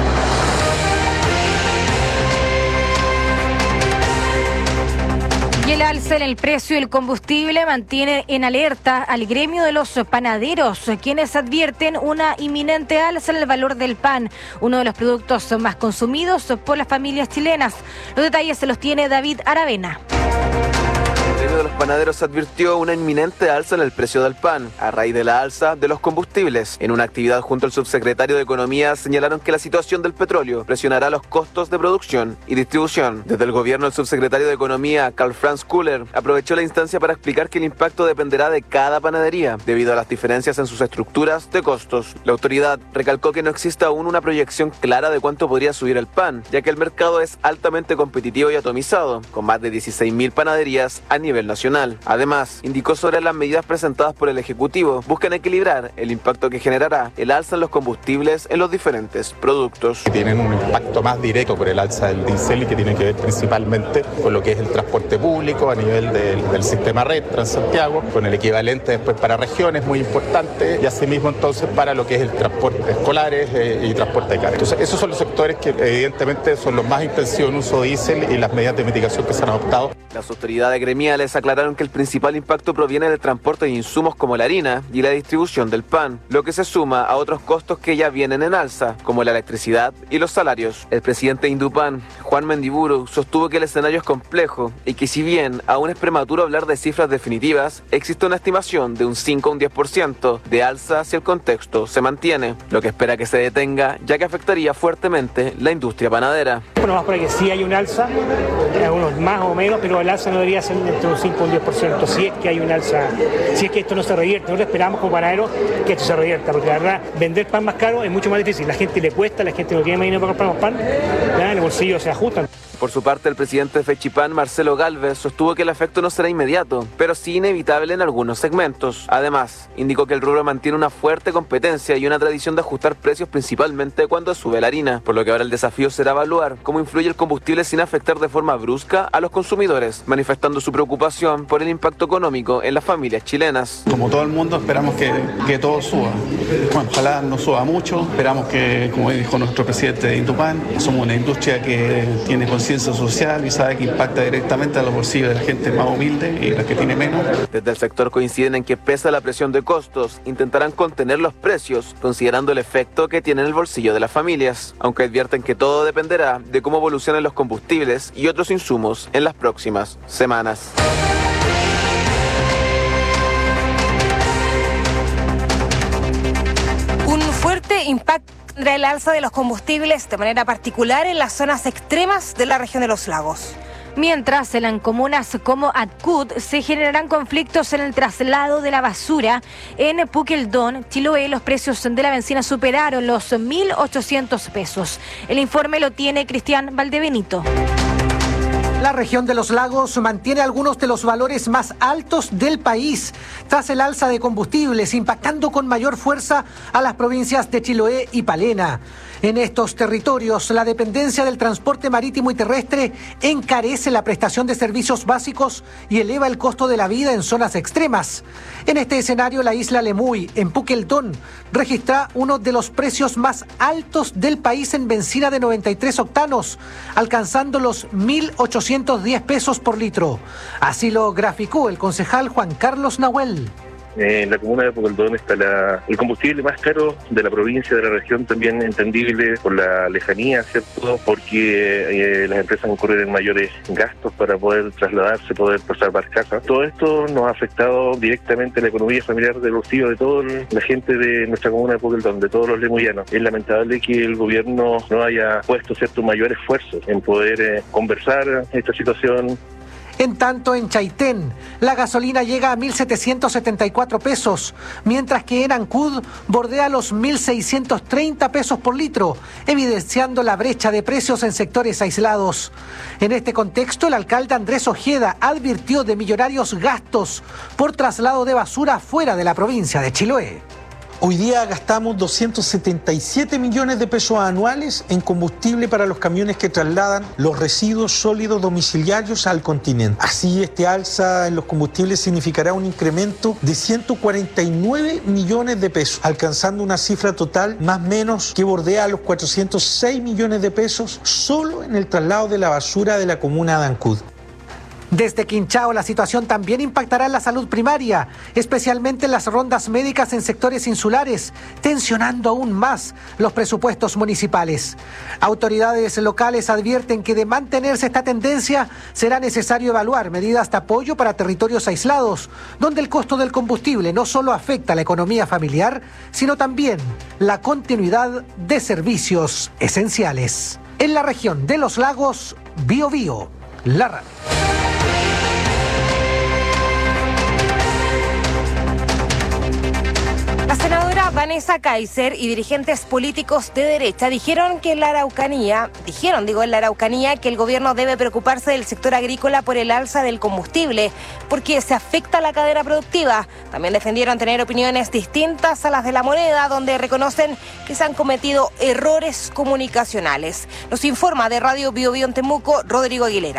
Speaker 14: Y el alza en el precio del combustible mantiene en alerta al gremio de los panaderos, quienes advierten una inminente alza en el valor del pan, uno de los productos más consumidos por las familias chilenas. Los detalles se los tiene David Aravena.
Speaker 25: El gremio de los panaderos advirtió una inminente alza en el precio del pan, a raíz de la alza de los combustibles. En una actividad junto al subsecretario de Economía señalaron que la situación del petróleo presionará los costos de producción y distribución. Desde el gobierno, el subsecretario de Economía, Karl Franz Kuller, aprovechó la instancia para explicar que el impacto dependerá de cada panadería, debido a las diferencias en sus estructuras de costos. La autoridad recalcó que no existe aún una proyección clara de cuánto podría subir el pan, ya que el mercado es altamente competitivo y atomizado, con más de dieciséis mil panaderías a nivel nacional. Además, indicó sobre las medidas presentadas por el Ejecutivo buscan equilibrar el impacto que generará el alza en los combustibles en los diferentes productos.
Speaker 26: Tienen un impacto más directo por el alza del diésel y que tiene que ver principalmente con lo que es el transporte público a nivel del, del sistema red Transantiago, con el equivalente después para regiones muy importante y asimismo entonces para lo que es el transporte escolares eh, y transporte de carga. Entonces esos son los sectores que evidentemente son los más intensivos en uso de diésel y las medidas de mitigación que se han adoptado.
Speaker 25: Las autoridades gremiales aclararon que el principal impacto proviene del transporte de insumos como la harina y la distribución del pan, lo que se suma a otros costos que ya vienen en alza, como la electricidad y los salarios. El presidente de Indupan, Juan Mendiburu, sostuvo que el escenario es complejo y que si bien aún es prematuro hablar de cifras definitivas, existe una estimación de un cinco a un diez por ciento de alza si el contexto se mantiene, lo que espera que se detenga, ya que afectaría fuertemente la industria panadera.
Speaker 27: Bueno, más por que sí hay un alza, algunos más o menos, pero el alza no debería ser entre un cinco y un diez por ciento, si es que hay un alza, si es que esto no se revierte. Nosotros esperamos como panaderos que esto se revierta, porque la verdad, vender pan más caro es mucho más difícil. La gente le cuesta, la gente no tiene más dinero para comprar más pan, ¿ya? En el bolsillo se ajustan.
Speaker 25: Por su parte, el presidente de Fechipan, Marcelo Gálvez, sostuvo que el efecto no será inmediato, pero sí inevitable en algunos segmentos. Además, indicó que el rubro mantiene una fuerte competencia y una tradición de ajustar precios principalmente cuando sube la harina, por lo que ahora el desafío será evaluar cómo influye el combustible sin afectar de forma brusca a los consumidores, manifestando su preocupación por el impacto económico en las familias chilenas.
Speaker 28: Como todo el mundo, esperamos que, que todo suba. Bueno, ojalá no suba mucho. Esperamos que, como dijo nuestro presidente de Indupan, somos una industria que tiene conciencia social y sabe que impacta directamente a los bolsillos de la gente más humilde y la que tiene menos.
Speaker 25: Desde el sector coinciden en que pese a la presión de costos, intentarán contener los precios, considerando el efecto que tiene en el bolsillo de las familias, aunque advierten que todo dependerá de cómo evolucionen los combustibles y otros insumos en las próximas semanas.
Speaker 19: Un fuerte impacto tendrá el alza de los combustibles, de manera particular en las zonas extremas de la región de los lagos.
Speaker 14: Mientras en comunas como Ancud se generarán conflictos en el traslado de la basura, en Puqueldón, Chiloé, los precios de la benzina superaron los mil ochocientos pesos. El informe lo tiene Cristian Valdebenito.
Speaker 1: La región de los lagos mantiene algunos de los valores más altos del país tras el alza de combustibles, impactando con mayor fuerza a las provincias de Chiloé y Palena. En estos territorios, la dependencia del transporte marítimo y terrestre encarece la prestación de servicios básicos y eleva el costo de la vida en zonas extremas. En este escenario, la isla Lemuy, en Puqueldón, registra uno de los precios más altos del país en benzina de noventa y tres octanos, alcanzando los mil ochocientos diez pesos por litro. Así lo graficó el concejal Juan Carlos Nahuel.
Speaker 2: En la comuna de Puqueldón está la, el combustible más caro de la provincia, de la región, también entendible por la lejanía, ¿cierto? Porque eh, las empresas incurren en mayores gastos para poder trasladarse, poder pasar barcazas. Todo esto nos ha afectado directamente la economía familiar de los tíos, de toda la gente de nuestra comuna de Puqueldón, de todos los lemuyanos. Es lamentable que el gobierno no haya puesto, ¿cierto?, mayor esfuerzo en poder eh, conversar esta situación.
Speaker 1: En tanto, en Chaitén, la gasolina llega a mil setecientos setenta y cuatro pesos, mientras que en Ancud bordea los mil seiscientos treinta pesos por litro, evidenciando la brecha de precios en sectores aislados. En este contexto, el alcalde Andrés Ojeda advirtió de millonarios gastos por traslado de basura fuera de la provincia de Chiloé.
Speaker 3: Hoy día gastamos doscientos setenta y siete millones de pesos anuales en combustible para los camiones que trasladan los residuos sólidos domiciliarios al continente. Así, este alza en los combustibles significará un incremento de ciento cuarenta y nueve millones de pesos, alcanzando una cifra total más o menos que bordea los cuatrocientos seis millones de pesos solo en el traslado de la basura de la comuna de Ancud.
Speaker 1: Desde Quinchao, la situación también impactará en la salud primaria, especialmente en las rondas médicas en sectores insulares, tensionando aún más los presupuestos municipales. Autoridades locales advierten que de mantenerse esta tendencia será necesario evaluar medidas de apoyo para territorios aislados, donde el costo del combustible no solo afecta a la economía familiar, sino también la continuidad de servicios esenciales. En la región de los lagos, Biobío, la radio.
Speaker 19: La senadora Vanessa Kaiser y dirigentes políticos de derecha dijeron que en la Araucanía, dijeron, digo, en la Araucanía que el gobierno debe preocuparse del sector agrícola por el alza del combustible, porque se afecta a la cadena productiva. También defendieron tener opiniones distintas a las de La Moneda, donde reconocen que se han cometido errores comunicacionales. Nos informa de Radio Biobío en Temuco, Rodrigo Aguilera.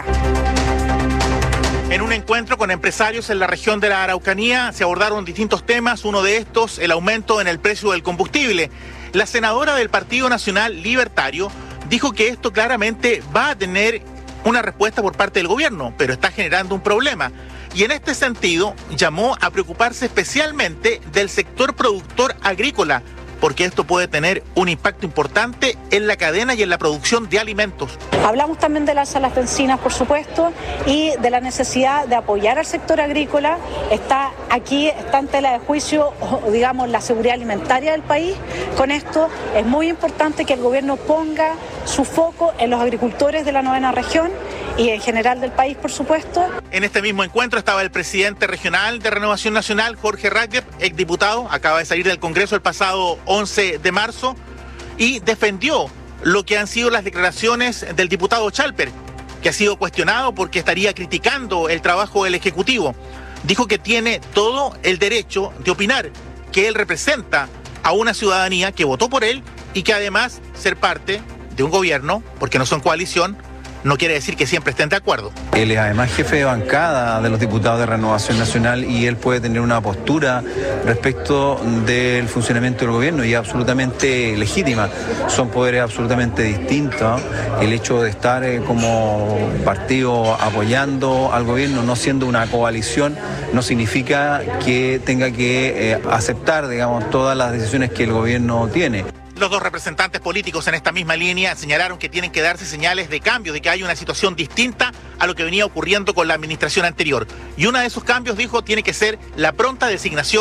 Speaker 4: En un encuentro con empresarios en la región de la Araucanía se abordaron distintos temas, uno de estos el aumento en el precio del combustible. La senadora del Partido Nacional Libertario dijo que esto claramente va a tener una respuesta por parte del gobierno, pero está generando un problema. Y en este sentido llamó a preocuparse especialmente del sector productor agrícola, porque esto puede tener un impacto importante en la cadena y en la producción de alimentos.
Speaker 7: Hablamos también del alza de las bencinas, por supuesto, y de la necesidad de apoyar al sector agrícola. Está aquí, está en tela de juicio, digamos, la seguridad alimentaria del país. Con esto es muy importante que el gobierno ponga su foco en los agricultores de la novena región y en general del país, por supuesto.
Speaker 4: En este mismo encuentro estaba el presidente regional de Renovación Nacional, Jorge Raggep, exdiputado, acaba de salir del Congreso el pasado once de marzo, y defendió lo que han sido las declaraciones del diputado Chalper, que ha sido cuestionado porque estaría criticando el trabajo del Ejecutivo. Dijo que tiene todo el derecho de opinar, que él representa a una ciudadanía que votó por él y que además ser parte de un gobierno, porque no son coalición, no quiere decir que siempre estén de acuerdo.
Speaker 8: Él es además jefe de bancada de los diputados de Renovación Nacional y él puede tener una postura respecto del funcionamiento del gobierno y es absolutamente legítima. Son poderes absolutamente distintos. El hecho de estar eh, como partido apoyando al gobierno, no siendo una coalición, no significa que tenga que eh, aceptar, digamos, todas las decisiones que el gobierno tiene.
Speaker 4: Los dos representantes políticos en esta misma línea señalaron que tienen que darse señales de cambio, de que hay una situación distinta a lo que venía ocurriendo con la administración anterior. Y uno de esos cambios, dijo, tiene que ser la pronta designación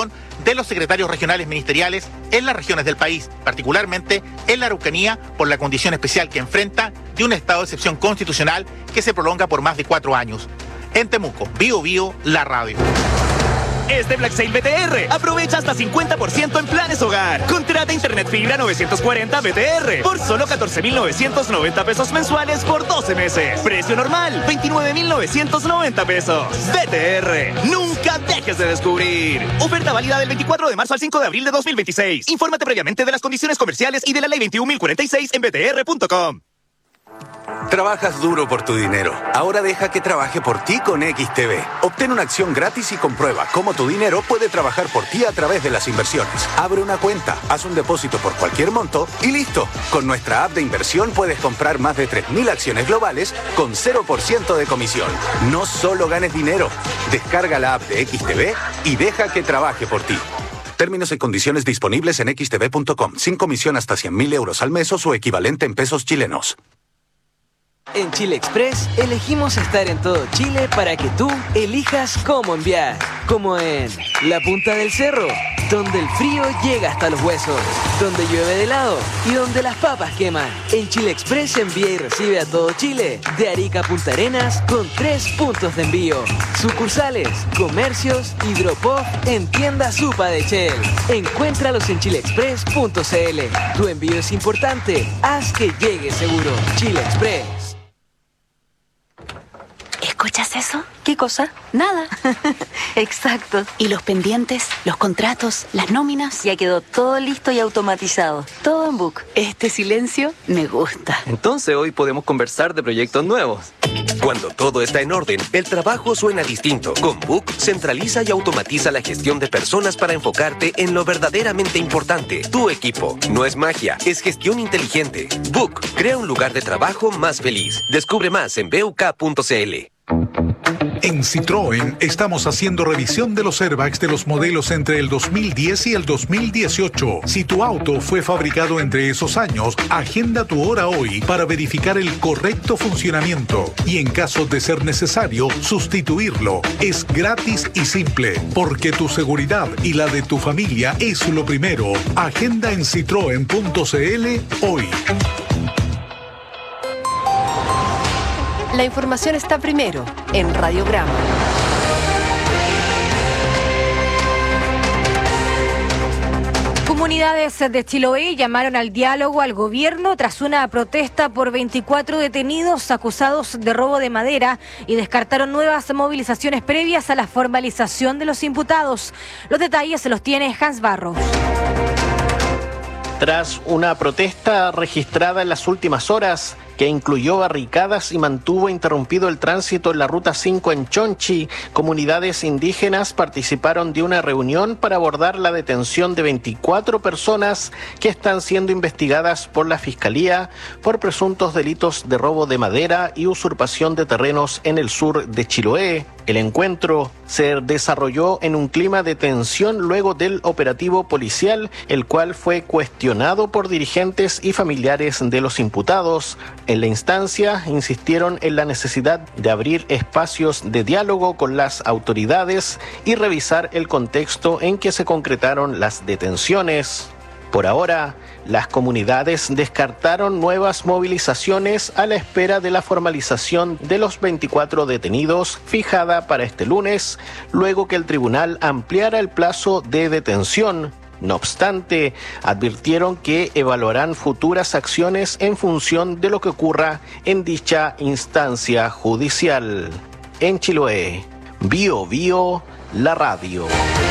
Speaker 4: de los secretarios regionales ministeriales en las regiones del país, particularmente en la Araucanía, por la condición especial que enfrenta de un estado de excepción constitucional que se prolonga por más de cuatro años. En Temuco, Bio Bio, la radio.
Speaker 9: Este Black Sale B T R. Aprovecha hasta cincuenta por ciento en planes hogar. Contrata internet fibra novecientos cuarenta B T R por solo catorce mil novecientos noventa pesos mensuales por doce meses. Precio normal, veintinueve mil novecientos noventa pesos. B T R. Nunca dejes de descubrir. Oferta válida del veinticuatro de marzo al cinco de abril de dos mil veintiséis. Infórmate previamente de las condiciones comerciales y de la ley veintiún mil cuarenta y seis en b t r punto com.
Speaker 10: Trabajas duro por tu dinero. Ahora deja que trabaje por ti con X T B. Obtén una acción gratis y comprueba cómo tu dinero puede trabajar por ti a través de las inversiones. Abre una cuenta, haz un depósito por cualquier monto y listo. Con nuestra app de inversión puedes comprar más de tres mil acciones globales con cero por ciento de comisión. No solo ganes dinero. Descarga la app de X T B y deja que trabaje por ti. Términos y condiciones disponibles en x t b punto com. Sin comisión hasta cien mil euros al mes o su equivalente en pesos chilenos.
Speaker 11: En Chile Express elegimos estar en todo Chile para que tú elijas cómo enviar. Como en la punta del cerro, donde el frío llega hasta los huesos, donde llueve de helado y donde las papas queman. En Chile Express envía y recibe a todo Chile, de Arica a Punta Arenas, con tres puntos de envío. Sucursales, comercios y drop-off en tienda Supa de Shell. Encuéntralos en chile express punto c l. Tu envío es importante, haz que llegue seguro. Chile Express.
Speaker 12: ¿Escuchas eso? ¿Qué cosa? Nada. Exacto. ¿Y los pendientes, los contratos, las nóminas? Ya quedó todo listo y automatizado. Todo en Book. Este silencio me gusta.
Speaker 13: Entonces hoy podemos conversar de proyectos nuevos.
Speaker 16: Cuando todo está en orden, el trabajo suena distinto. Con Book, centraliza y automatiza la gestión de personas para enfocarte en lo verdaderamente importante. Tu equipo. No es magia, es gestión inteligente. Book, crea un lugar de trabajo más feliz. Descubre más en b u k punto c l.
Speaker 17: En Citroën estamos haciendo revisión de los airbags de los modelos entre el dos mil diez y el dos mil dieciocho. Si tu auto fue fabricado entre esos años, agenda tu hora hoy para verificar el correcto funcionamiento y en caso de ser necesario, sustituirlo. Es gratis y simple, porque tu seguridad y la de tu familia es lo primero. Agenda en citroen punto c l hoy.
Speaker 18: La información está primero en Radiograma.
Speaker 14: Comunidades de Chiloé llamaron al diálogo al gobierno tras una protesta por veinticuatro detenidos acusados de robo de madera y descartaron nuevas movilizaciones previas a la formalización de los imputados. Los detalles se los tiene Hans Barros.
Speaker 29: Tras una protesta registrada en las últimas horas, que incluyó barricadas y mantuvo interrumpido el tránsito en la Ruta cinco en Chonchi, comunidades indígenas participaron de una reunión para abordar la detención de veinticuatro personas que están siendo investigadas por la Fiscalía por presuntos delitos de robo de madera y usurpación de terrenos en el sur de Chiloé. El encuentro se desarrolló en un clima de tensión luego del operativo policial, el cual fue cuestionado por dirigentes y familiares de los imputados. En la instancia insistieron en la necesidad de abrir espacios de diálogo con las autoridades y revisar el contexto en que se concretaron las detenciones. Por ahora, las comunidades descartaron nuevas movilizaciones a la espera de la formalización de los veinticuatro detenidos fijada para este lunes, luego que el tribunal ampliara el plazo de detención. No obstante, advirtieron que evaluarán futuras acciones en función de lo que ocurra en dicha instancia judicial. En Chiloé, Bio Bio, la radio.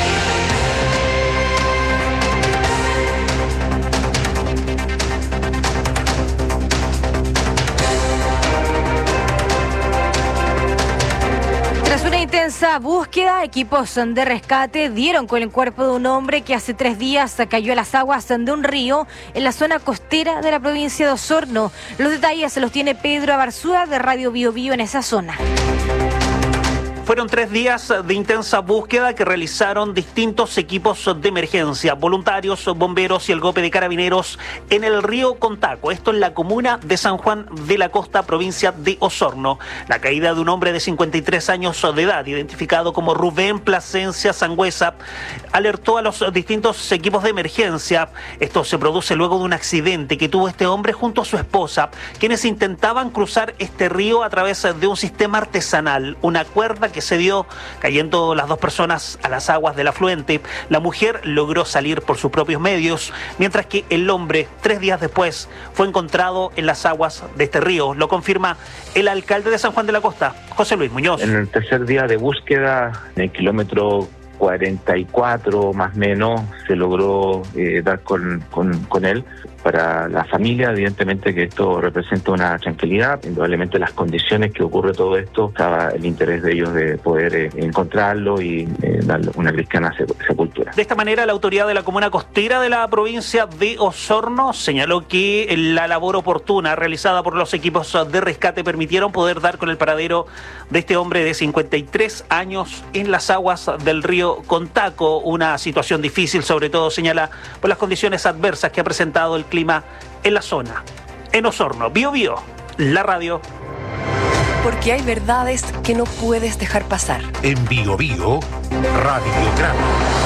Speaker 14: Intensa búsqueda, equipos de rescate dieron con el cuerpo de un hombre que hace tres días cayó a las aguas de un río en la zona costera de la provincia de Osorno. Los detalles se los tiene Pedro Abarzúa de Radio Bio Bio en esa zona.
Speaker 5: Fueron tres días de intensa búsqueda que realizaron distintos equipos de emergencia, voluntarios, bomberos y el golpe de carabineros en el río Contaco, esto en la comuna de San Juan de la Costa, provincia de Osorno. La caída de un hombre de cincuenta y tres años de edad, identificado como Rubén Plasencia Sangüesa, alertó a los distintos equipos de emergencia. Esto se produce luego de un accidente que tuvo este hombre junto a su esposa, quienes intentaban cruzar este río a través de un sistema artesanal, una cuerda que se dio cayendo las dos personas a las aguas del afluente. La mujer logró salir por sus propios medios, mientras que el hombre, tres días después, fue encontrado en las aguas de este río. Lo confirma el alcalde de San Juan de la Costa, José Luis Muñoz.
Speaker 6: En el tercer día de búsqueda, en el kilómetro cuarenta y cuatro más o menos, se logró eh, dar con, con, con él. Para la familia, evidentemente que esto representa una tranquilidad. Indudablemente las condiciones que ocurre todo esto, estaba el interés de ellos de poder eh, encontrarlo y eh, darle una cristiana sepultura.
Speaker 5: De esta manera, la autoridad de la comuna costera de la provincia de Osorno señaló que la labor oportuna realizada por los equipos de rescate permitieron poder dar con el paradero de este hombre de cincuenta y tres años en las aguas del río Contaco. Una situación difícil, sobre todo señala por las condiciones adversas que ha presentado el clima en la zona. En Osorno, Bio Bio, la radio.
Speaker 18: Porque hay verdades que no puedes dejar pasar.
Speaker 17: En Bio Bio, Radiograma.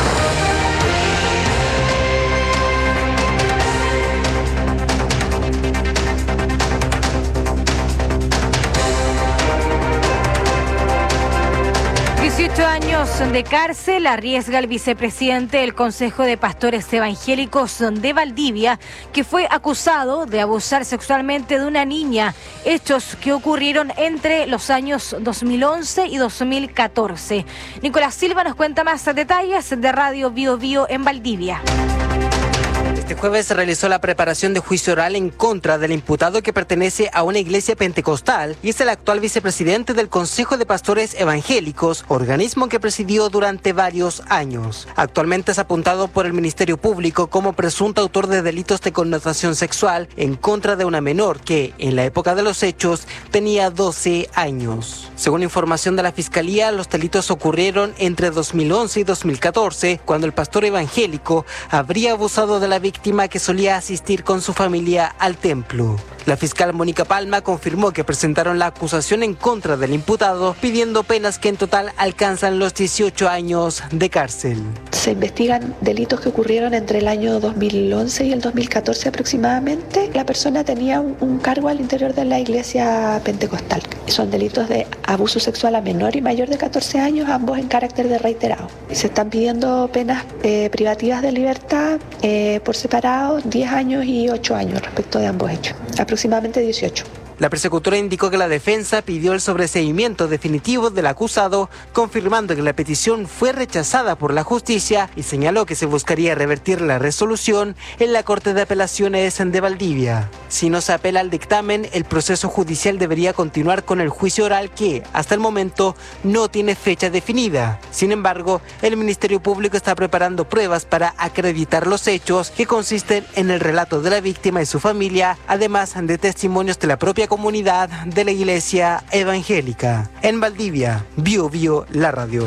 Speaker 14: dieciocho años de cárcel arriesga el vicepresidente del Consejo de Pastores Evangélicos de Valdivia, que fue acusado de abusar sexualmente de una niña, hechos que ocurrieron entre los años dos mil once y dos mil catorce. Nicolás Silva nos cuenta más detalles de Radio Bio Bio en Valdivia.
Speaker 15: Este jueves se realizó la preparación de juicio oral en contra del imputado que pertenece a una iglesia pentecostal y es el actual vicepresidente del Consejo de Pastores Evangélicos, organismo que presidió durante varios años. Actualmente es apuntado por el Ministerio Público como presunto autor de delitos de connotación sexual en contra de una menor que, en la época de los hechos, tenía doce años. Según información de la Fiscalía, los delitos ocurrieron entre dos mil once y dos mil catorce, cuando el pastor evangélico habría abusado de la víctima que solía asistir con su familia al templo. La fiscal Mónica Palma confirmó que presentaron la acusación en contra del imputado, pidiendo penas que en total alcanzan los dieciocho años de cárcel.
Speaker 20: Se investigan delitos que ocurrieron entre el año dos mil once y el dos mil catorce aproximadamente. La persona tenía un, un cargo al interior de la iglesia pentecostal. Son delitos de abuso sexual a menor y mayor de catorce años, ambos en carácter de reiterado. Se están pidiendo penas eh, privativas de libertad eh, por separado, diez años y ocho años respecto de ambos hechos. Aproximadamente dieciocho.
Speaker 15: La persecutora indicó que la defensa pidió el sobreseimiento definitivo del acusado, confirmando que la petición fue rechazada por la justicia y señaló que se buscaría revertir la resolución en la Corte de Apelaciones de Valdivia. Si no se apela al dictamen, el proceso judicial debería continuar con el juicio oral que, hasta el momento, no tiene fecha definida. Sin embargo, el Ministerio Público está preparando pruebas para acreditar los hechos, que consisten en el relato de la víctima y su familia, además de testimonios de la propia comunidad de la iglesia evangélica. En Valdivia, Bio Bio, la radio.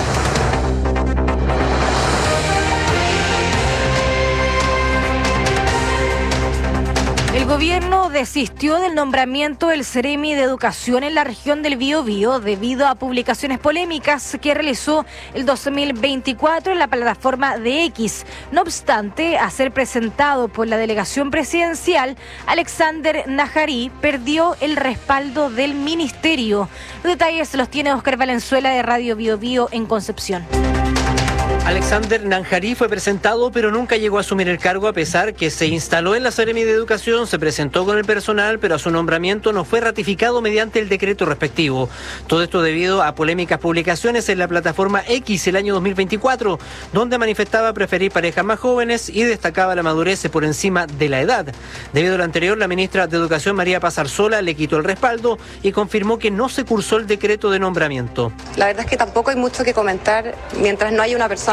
Speaker 14: El gobierno desistió del nombramiento del Ceremi de Educación en la región del Biobío debido a publicaciones polémicas que realizó el dos mil veinticuatro en la plataforma de X. No obstante, a ser presentado por la delegación presidencial, Alexander Najarí perdió el respaldo del ministerio. Los detalles los tiene Oscar Valenzuela de Radio Biobío en Concepción.
Speaker 21: Alexander Nanjarí fue presentado, pero nunca llegó a asumir el cargo, a pesar que se instaló en la Seremi de Educación, se presentó con el personal, pero a su nombramiento no fue ratificado mediante el decreto respectivo. Todo esto debido a polémicas publicaciones en la plataforma X el año dos mil veinticuatro, donde manifestaba preferir parejas más jóvenes y destacaba la madurez por encima de la edad. Debido a lo anterior, la ministra de Educación, María Paz Arzola, le quitó el respaldo y confirmó que no se cursó el decreto de nombramiento.
Speaker 22: La verdad es que tampoco hay mucho que comentar mientras no haya una persona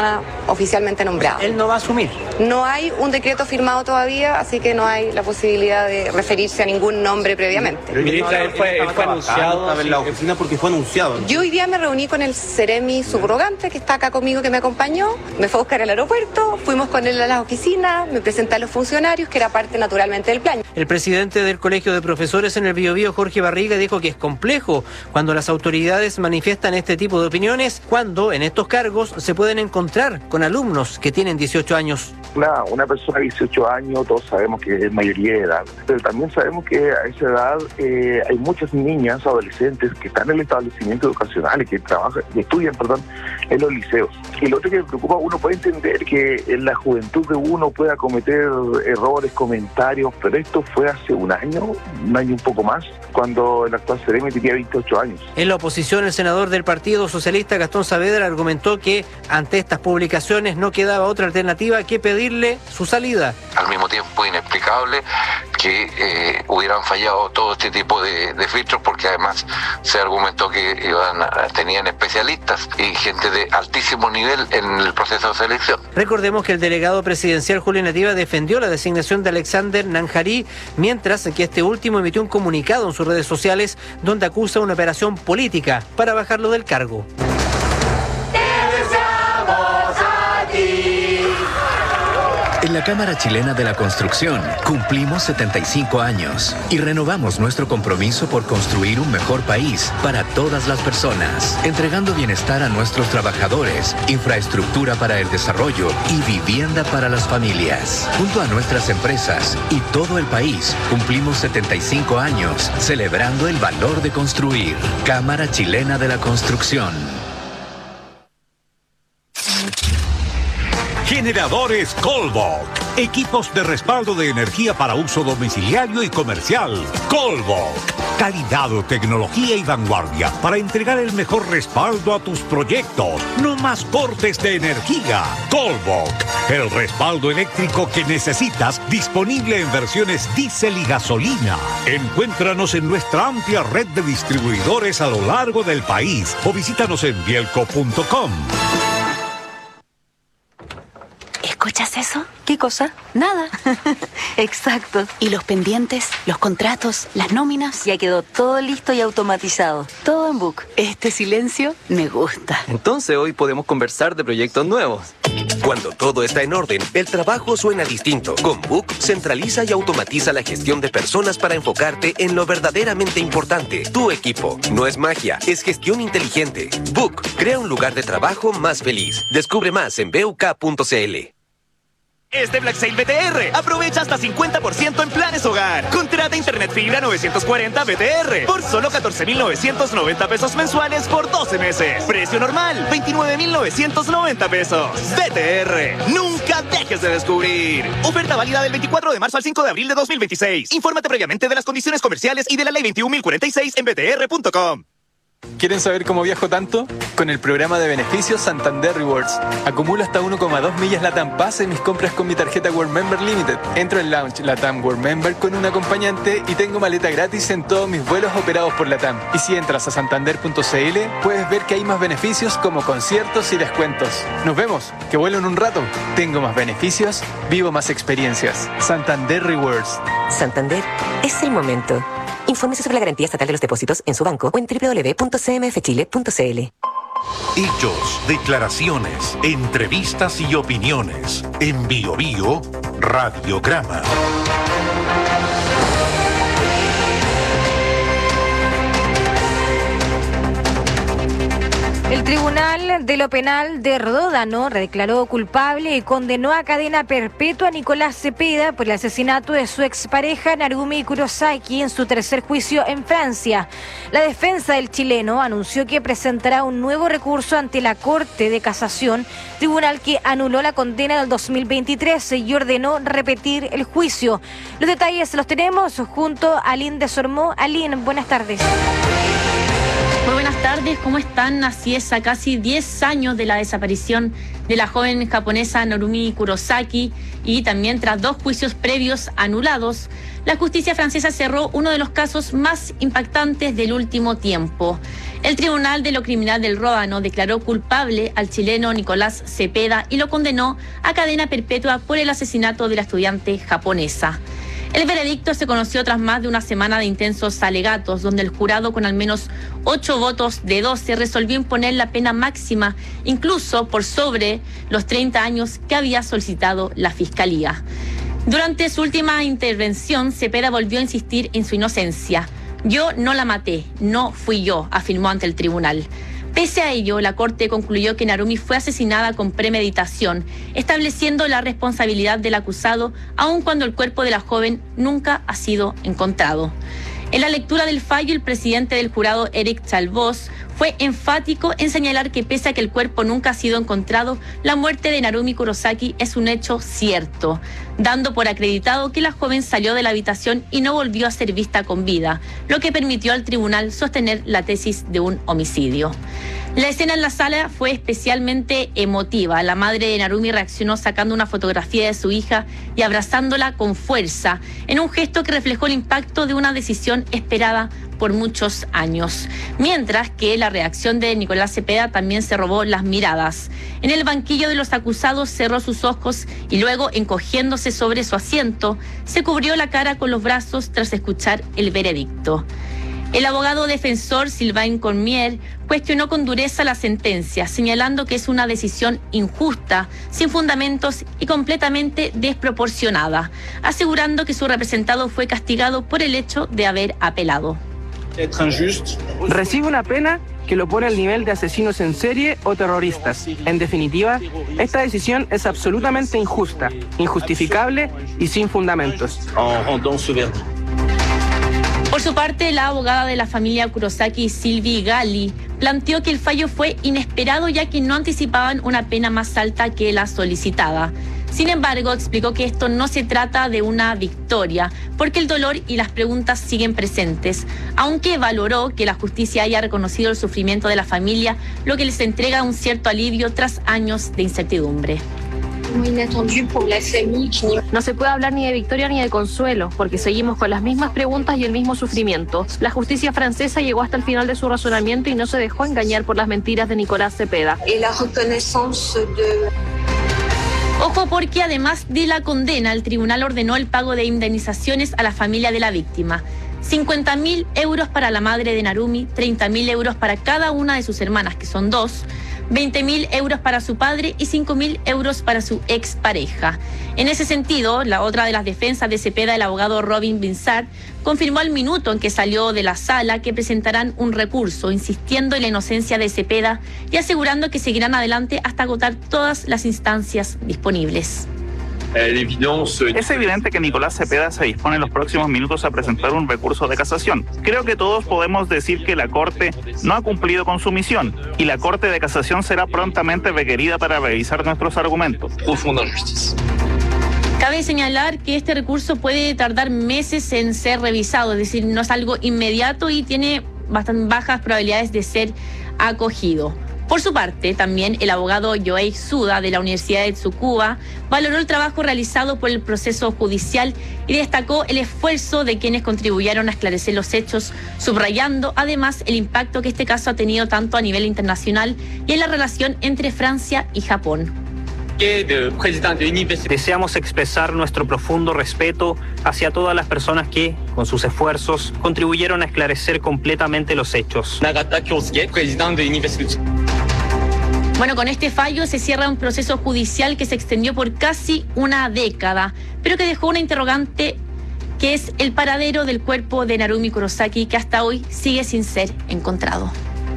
Speaker 2: persona oficialmente nombrada.
Speaker 21: ¿Él no va a asumir?
Speaker 2: No hay un decreto firmado todavía, así que no hay la posibilidad de referirse a ningún nombre previamente.
Speaker 21: Pero ministra, él fue, él fue anunciado en la oficina porque fue anunciado.
Speaker 2: Yo hoy día me reuní con el Seremi subrogante que está acá conmigo, que me acompañó, me fue a buscar al aeropuerto, fuimos con él a las oficinas, me presenté a los funcionarios, que era parte naturalmente del plan.
Speaker 21: El presidente del Colegio de Profesores en el Biobío, Jorge Barriga, dijo que es complejo cuando las autoridades manifiestan este tipo de opiniones, cuando en estos cargos se pueden encontrar con alumnos que tienen dieciocho años.
Speaker 3: Una, una persona de dieciocho años, todos sabemos que es mayoría de edad, pero también sabemos que a esa edad eh, hay muchas niñas, adolescentes que están en el establecimiento educacional y que trabajan, y estudian, perdón, en los liceos. Y lo otro que me preocupa, uno puede entender que en la juventud de uno pueda cometer errores, comentarios, pero esto fue hace un año, un año un poco más, cuando el actual Seremi tenía veintiocho años.
Speaker 21: En la oposición, el senador del Partido Socialista, Gastón Saavedra, argumentó que ante estas publicaciones no quedaba otra alternativa que pedirle su salida.
Speaker 22: Al mismo tiempo inexplicable que eh, hubieran fallado todo este tipo de, de filtros, porque además se argumentó que iban a, tenían especialistas y gente de altísimo nivel en el proceso de selección.
Speaker 21: Recordemos que el delegado presidencial Julio Nativa defendió la designación de Alexander Nanjarí, mientras que este último emitió un comunicado en sus redes sociales donde acusa una operación política para bajarlo del cargo.
Speaker 23: En la Cámara Chilena de la Construcción cumplimos setenta y cinco años y renovamos nuestro compromiso por construir un mejor país para todas las personas, entregando bienestar a nuestros trabajadores, infraestructura para el desarrollo y vivienda para las familias. Junto a nuestras empresas y todo el país, cumplimos setenta y cinco años celebrando el valor de construir. Cámara Chilena de la Construcción.
Speaker 24: Generadores Colbok. Equipos de respaldo de energía para uso domiciliario y comercial. Colbok. Calidad, tecnología y vanguardia para entregar el mejor respaldo a tus proyectos. No más cortes de energía. Colbok. El respaldo eléctrico que necesitas, disponible en versiones diésel y gasolina. Encuéntranos en nuestra amplia red de distribuidores a lo largo del país o visítanos en bielco punto com.
Speaker 12: ¿Escuchas eso? ¿Qué cosa? Nada. Exacto. Y los pendientes, los contratos, las nóminas, ya quedó todo listo y automatizado. Todo en Book. Este silencio me gusta.
Speaker 13: Entonces hoy podemos conversar de proyectos nuevos.
Speaker 16: Cuando todo está en orden, el trabajo suena distinto. Con Book, centraliza y automatiza la gestión de personas para enfocarte en lo verdaderamente importante, tu equipo. No es magia, es gestión inteligente. Book, crea un lugar de trabajo más feliz. Descubre más en b u k punto c l.
Speaker 9: Este Black Sale B T R, aprovecha hasta cincuenta por ciento en planes hogar. Contrata internet fibra novecientos cuarenta B T R por solo catorce mil novecientos noventa pesos mensuales por doce meses. Precio normal, veintinueve mil novecientos noventa pesos. B T R, nunca dejes de descubrir. Oferta válida del veinticuatro de marzo al cinco de abril de dos mil veintiséis. Infórmate previamente de las condiciones comerciales y de la ley veintiún mil cuarenta y seis en b t r punto com.
Speaker 13: ¿Quieren saber cómo viajo tanto? Con el programa de beneficios Santander Rewards. Acumulo hasta uno coma dos millas LATAM Pass en mis compras con mi tarjeta World Member Limited. Entro en Lounge LATAM World Member con un acompañante y tengo maleta gratis en todos mis vuelos operados por LATAM. Y si entras a santander punto c l, puedes ver que hay más beneficios como conciertos y descuentos. Nos vemos, que vuelo en un rato. Tengo más beneficios, vivo más experiencias. Santander Rewards.
Speaker 25: Santander es el momento. Infórmese sobre la garantía estatal de los depósitos en su banco o en w w w punto c m f chile punto c l.
Speaker 24: Hechos, declaraciones, entrevistas y opiniones. En Bio Bio, Radiograma.
Speaker 14: El Tribunal de lo Penal de Ródano declaró culpable y condenó a cadena perpetua a Nicolás Cepeda por el asesinato de su expareja Narumi Kurosaki en su tercer juicio en Francia. La defensa del chileno anunció que presentará un nuevo recurso ante la Corte de Casación, tribunal que anuló la condena del dos mil veintitrés y ordenó repetir el juicio. Los detalles los tenemos junto a Aline Desormeaux. Aline, buenas tardes.
Speaker 1: Muy buenas tardes, ¿cómo están? Así es, a casi diez años de la desaparición de la joven japonesa Narumi Kurosaki y también tras dos juicios previos anulados, la justicia francesa cerró uno de los casos más impactantes del último tiempo. El Tribunal de lo Criminal del Ródano declaró culpable al chileno Nicolás Cepeda y lo condenó a cadena perpetua por el asesinato de la estudiante japonesa. El veredicto se conoció tras más de una semana de intensos alegatos, donde el jurado, con al menos ocho votos de doce, resolvió imponer la pena máxima, incluso por sobre los treinta años que había solicitado la Fiscalía. Durante su última intervención, Cepeda volvió a insistir en su inocencia. Yo no la maté, no fui yo, afirmó ante el tribunal. Pese a ello, la Corte concluyó que Narumi fue asesinada con premeditación, estableciendo la responsabilidad del acusado, aun cuando el cuerpo de la joven nunca ha sido encontrado. En la lectura del fallo, el presidente del jurado, Eric Chalbós, fue enfático en señalar que pese a que el cuerpo nunca ha sido encontrado, la muerte de Narumi Kurosaki es un hecho cierto, dando por acreditado que la joven salió de la habitación y no volvió a ser vista con vida, lo que permitió al tribunal sostener la tesis de un homicidio. La escena en la sala fue especialmente emotiva. La madre de Narumi reaccionó sacando una fotografía de su hija y abrazándola con fuerza, en un gesto que reflejó el impacto de una decisión esperada por muchos años. Mientras que la reacción de Nicolás Cepeda también se robó las miradas. En el banquillo de los acusados cerró sus ojos y luego, encogiéndose sobre su asiento, se cubrió la cara con los brazos tras escuchar el veredicto. El abogado defensor Sylvain Cormier cuestionó con dureza la sentencia, señalando que es una decisión injusta, sin fundamentos y completamente desproporcionada, asegurando que su representado fue castigado por el hecho de haber apelado.
Speaker 4: Recibe una pena que lo pone al nivel de asesinos en serie o terroristas. En definitiva, esta decisión es absolutamente injusta, injustificable y sin fundamentos.
Speaker 1: Por su parte, la abogada de la familia Kurosaki, Sylvie Galli, planteó que el fallo fue inesperado ya que no anticipaban una pena más alta que la solicitada. Sin embargo, explicó que esto no se trata de una victoria, porque el dolor y las preguntas siguen presentes, aunque valoró que la justicia haya reconocido el sufrimiento de la familia, lo que les entrega un cierto alivio tras años de incertidumbre.
Speaker 7: No se puede hablar ni de victoria ni de consuelo, porque seguimos con las mismas preguntas y el mismo sufrimiento. La justicia francesa llegó hasta el final de su razonamiento y no se dejó engañar por las mentiras de Nicolás Cepeda.
Speaker 1: Ojo, porque además de la condena, el tribunal ordenó el pago de indemnizaciones a la familia de la víctima. cincuenta mil euros para la madre de Narumi, treinta mil euros para cada una de sus hermanas, que son dos, veinte mil euros para su padre y cinco mil euros para su expareja. En ese sentido, la otra de las defensas de Cepeda, el abogado Robin Vinsart, confirmó al minuto en que salió de la sala que presentarán un recurso, insistiendo en la inocencia de Cepeda y asegurando que seguirán adelante hasta agotar todas las instancias disponibles.
Speaker 8: Es evidente que Nicolás Cepeda se dispone en los próximos minutos a presentar un recurso de casación. Creo que todos podemos decir que la Corte no ha cumplido con su misión y la Corte de Casación será prontamente requerida para revisar nuestros argumentos.
Speaker 1: Cabe señalar que este recurso puede tardar meses en ser revisado, es decir, no es algo inmediato y tiene bastante bajas probabilidades de ser acogido. Por su parte, también el abogado Yohei Suda de la Universidad de Tsukuba valoró el trabajo realizado por el proceso judicial y destacó el esfuerzo de quienes contribuyeron a esclarecer los hechos, subrayando además el impacto que este caso ha tenido tanto a nivel internacional y en la relación entre Francia y Japón.
Speaker 5: Deseamos expresar nuestro profundo respeto hacia todas las personas que, con sus esfuerzos, contribuyeron a esclarecer completamente los hechos.
Speaker 1: Bueno, con este fallo se cierra un proceso judicial que se extendió por casi una década, pero que dejó una interrogante que es el paradero del cuerpo de Narumi Kurosaki, que hasta hoy sigue sin ser encontrado.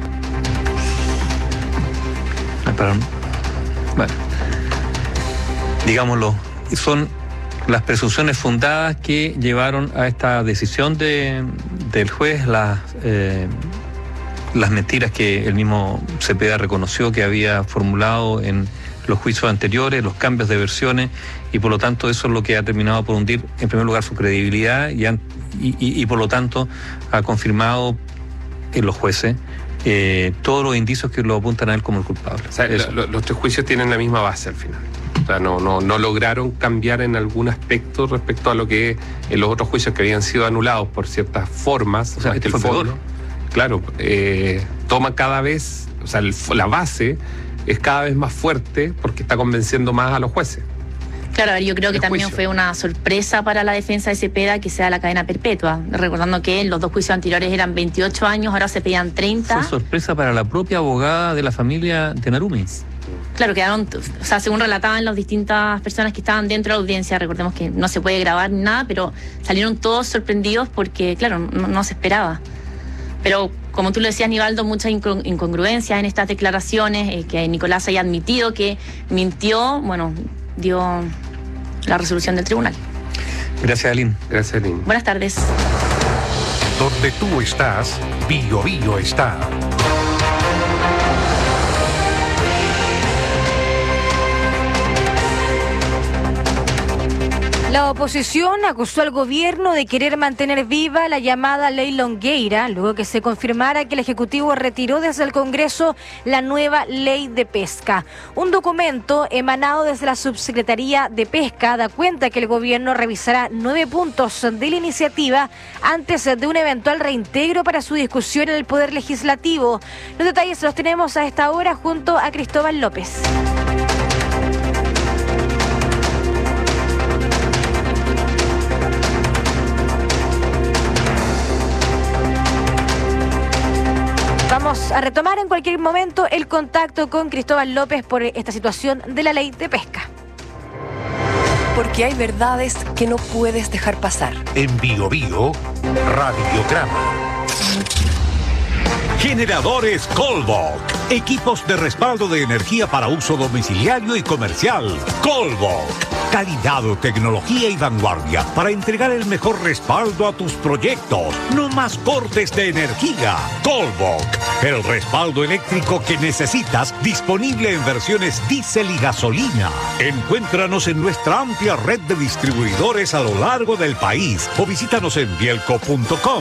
Speaker 10: Perdón. Bueno, digámoslo, son las presunciones fundadas que llevaron a esta decisión de, del juez, las, eh, las mentiras que el mismo Cepeda reconoció que había formulado en los juicios anteriores, los cambios de versiones, y por lo tanto eso es lo que ha terminado por hundir en primer lugar su credibilidad y, han, y, y, y por lo tanto ha confirmado en los jueces eh, todos los indicios que lo apuntan a él como el culpable.
Speaker 6: O sea, lo, lo, los tres juicios tienen la misma base al final. O sea, no, no, no lograron cambiar en algún aspecto respecto a lo que en los otros juicios que habían sido anulados por ciertas formas.
Speaker 10: O sea, este
Speaker 6: que el
Speaker 10: fue
Speaker 6: fondo,
Speaker 10: peor.
Speaker 6: Claro, eh, toma cada vez, o sea, el, la base es cada vez más fuerte porque está convenciendo más a los jueces.
Speaker 1: Claro, a ver, yo creo que
Speaker 6: El
Speaker 1: también
Speaker 6: juicio.
Speaker 1: fue una sorpresa para la defensa de Cepeda que sea la cadena perpetua, recordando que en los dos juicios anteriores eran veintiocho años, ahora se pedían treinta.
Speaker 10: Fue sorpresa para la propia abogada de la familia de Narumi.
Speaker 1: Claro, quedaron, o sea, según relataban las distintas personas que estaban dentro de la audiencia, recordemos que no se puede grabar ni nada, pero salieron todos sorprendidos porque, claro, no, no se esperaba. Pero como tú lo decías, Nivaldo, muchas incongruencias en estas declaraciones, eh, que Nicolás haya admitido que mintió, bueno, dio la resolución del tribunal.
Speaker 10: Gracias, Aline.
Speaker 6: Gracias, Aline.
Speaker 1: Buenas tardes.
Speaker 24: Donde tú estás, Bio Bio está.
Speaker 14: La oposición acusó al gobierno de querer mantener viva la llamada Ley Longueira, luego que se confirmara que el Ejecutivo retiró desde el Congreso la nueva Ley de Pesca. Un documento emanado desde la Subsecretaría de Pesca da cuenta que el gobierno revisará nueve puntos de la iniciativa antes de un eventual reintegro para su discusión en el Poder Legislativo. Los detalles los tenemos a esta hora junto a Cristóbal López. Vamos a retomar en cualquier momento el contacto con Cristóbal López por esta situación de la ley de pesca.
Speaker 11: Porque hay verdades que no puedes dejar pasar.
Speaker 24: En Bio Bio, Radiograma. Generadores Colbok. Equipos de respaldo de energía para uso domiciliario y comercial. Colbok. Calidad, tecnología y vanguardia para entregar el mejor respaldo a tus proyectos. No más cortes de energía. Colbok. El respaldo eléctrico que necesitas, disponible en versiones diésel y gasolina. Encuéntranos en nuestra amplia red de distribuidores a lo largo del país o visítanos en bielco punto com.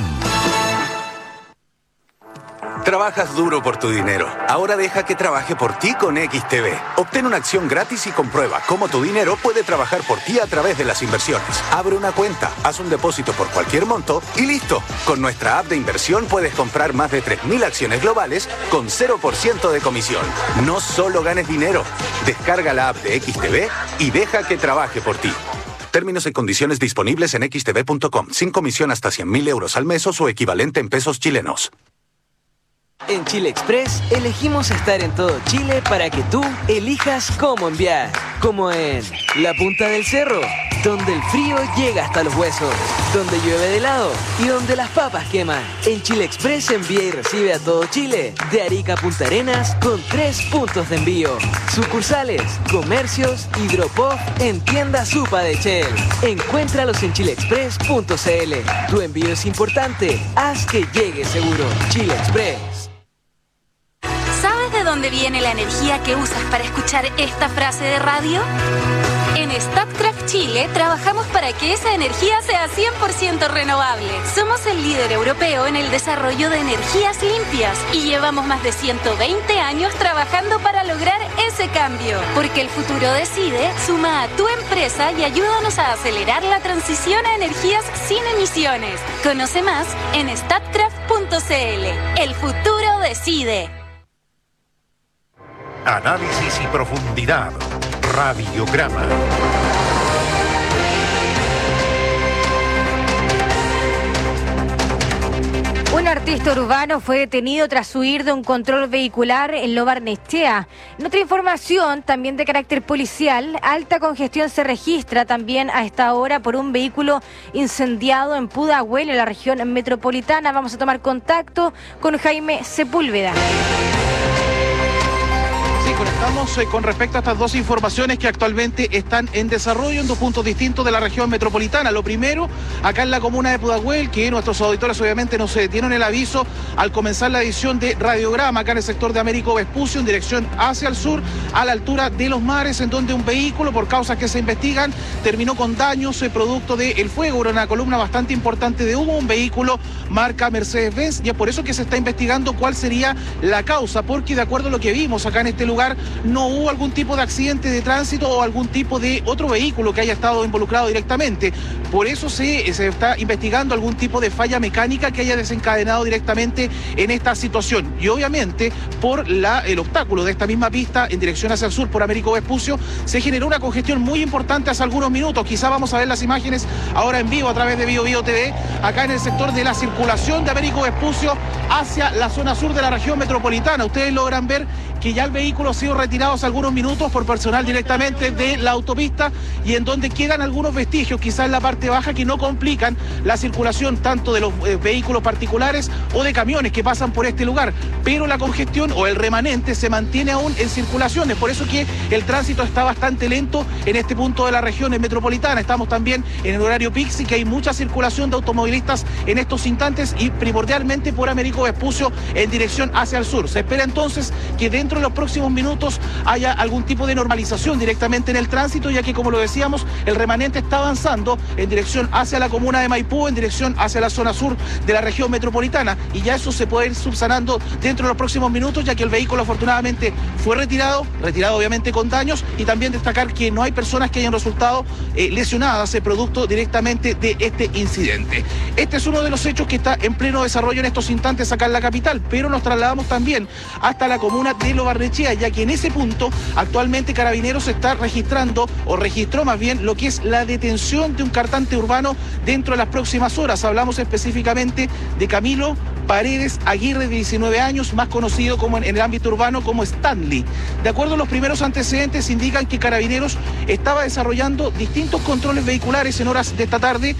Speaker 17: Trabajas duro por tu dinero. Ahora deja que trabaje por ti con X T B. Obtén una acción gratis y comprueba cómo tu dinero puede trabajar por ti a través de las inversiones. Abre una cuenta, haz un depósito por cualquier monto y listo. Con nuestra app de inversión puedes comprar más de tres mil acciones globales con cero por ciento de comisión. No solo ganes dinero. Descarga la app de X T B y deja que trabaje por ti. Términos y condiciones disponibles en x t b punto com. Sin comisión hasta cien mil euros al mes o su equivalente en pesos chilenos.
Speaker 18: En Chile Express elegimos estar en todo Chile para que tú elijas cómo enviar. Como en la punta del cerro, donde el frío llega hasta los huesos, donde llueve de helado y donde las papas queman. En Chile Express envía y recibe a todo Chile, de Arica a Punta Arenas, con tres puntos de envío. Sucursales, comercios, hidropop en tienda Supa de Shell. Encuéntralos en chile express punto c l. Tu envío es importante, haz que llegue seguro. Chile Express.
Speaker 19: ¿Sabes de dónde viene la energía que usas para escuchar esta frase de radio? En Statkraft Chile trabajamos para que esa energía sea cien por ciento renovable. Somos el líder europeo en el desarrollo de energías limpias y llevamos más de ciento veinte años trabajando para lograr ese cambio. Porque el futuro decide, suma a tu empresa y ayúdanos a acelerar la transición a energías sin emisiones. Conoce más en statkraft punto c l. El futuro decide.
Speaker 24: Análisis y profundidad. Radiograma.
Speaker 14: Un artista urbano fue detenido tras huir de un control vehicular en Lo Barnechea. En otra información, también de carácter policial, alta congestión se registra también a esta hora por un vehículo incendiado en Pudahuel, en la región metropolitana. Vamos a tomar contacto con Jaime Sepúlveda.
Speaker 2: conectamos eh, con respecto a estas dos informaciones que actualmente están en desarrollo en dos puntos distintos de la región metropolitana. Lo primero, acá en la comuna de Pudahuel, que nuestros auditores obviamente nos eh, dieron el aviso al comenzar la edición de Radiograma, acá en el sector de Américo Vespucio, en dirección hacia el sur, a la altura de Los Mares, en donde un vehículo, por causas que se investigan, terminó con daños eh, producto del fuego. Era una columna bastante importante de humo, un vehículo marca Mercedes-Benz, y es por eso que se está investigando cuál sería la causa, porque de acuerdo a lo que vimos acá en este lugar, no hubo algún tipo de accidente de tránsito o algún tipo de otro vehículo que haya estado involucrado directamente. Por eso se, se está investigando algún tipo de falla mecánica que haya desencadenado directamente en esta situación. Y obviamente, por la, el obstáculo de esta misma pista en dirección hacia el sur por Américo Vespucio, se generó una congestión muy importante hace algunos minutos. Quizá vamos a ver las imágenes ahora en vivo a través de Bio Bio T V, acá en el sector de la circulación de Américo Vespucio hacia la zona sur de la región metropolitana. Ustedes logran ver que ya el vehículo ha sido retirado hace algunos minutos por personal directamente de la autopista, y en donde quedan algunos vestigios, quizás en la parte baja, que no complican la circulación tanto de los eh, vehículos particulares o de camiones que pasan por este lugar, pero la congestión o el remanente se mantiene aún en circulación. Es por eso que el tránsito está bastante lento en este punto de la región metropolitana. Estamos también en el horario Pixi, que hay mucha circulación de automovilistas en estos instantes, y primordialmente por Américo Vespucio en dirección hacia el sur. Se espera entonces que dentro de los próximos minutos haya algún tipo de normalización directamente en el tránsito, ya que, como lo decíamos, el remanente está avanzando en dirección hacia la comuna de Maipú, en dirección hacia la zona sur de la región metropolitana, y ya eso se puede ir subsanando dentro de los próximos minutos, ya que el vehículo afortunadamente fue retirado, retirado obviamente con daños, y también destacar que no hay personas que hayan resultado eh, lesionadas eh, producto directamente de este incidente. Este es uno de los hechos que está en pleno desarrollo en estos instantes acá en la capital, pero nos trasladamos también hasta la comuna de Lo Barnechea, ya que en ese punto actualmente Carabineros está registrando, o registró más bien, lo que es la detención de un cartante urbano dentro de las próximas horas. Hablamos específicamente de Camilo Paredes Aguirre, de diecinueve años, más conocido como en el ámbito urbano como Stanley. De acuerdo a los primeros antecedentes, indican que Carabineros estaba desarrollando distintos controles vehiculares en horas de esta tarde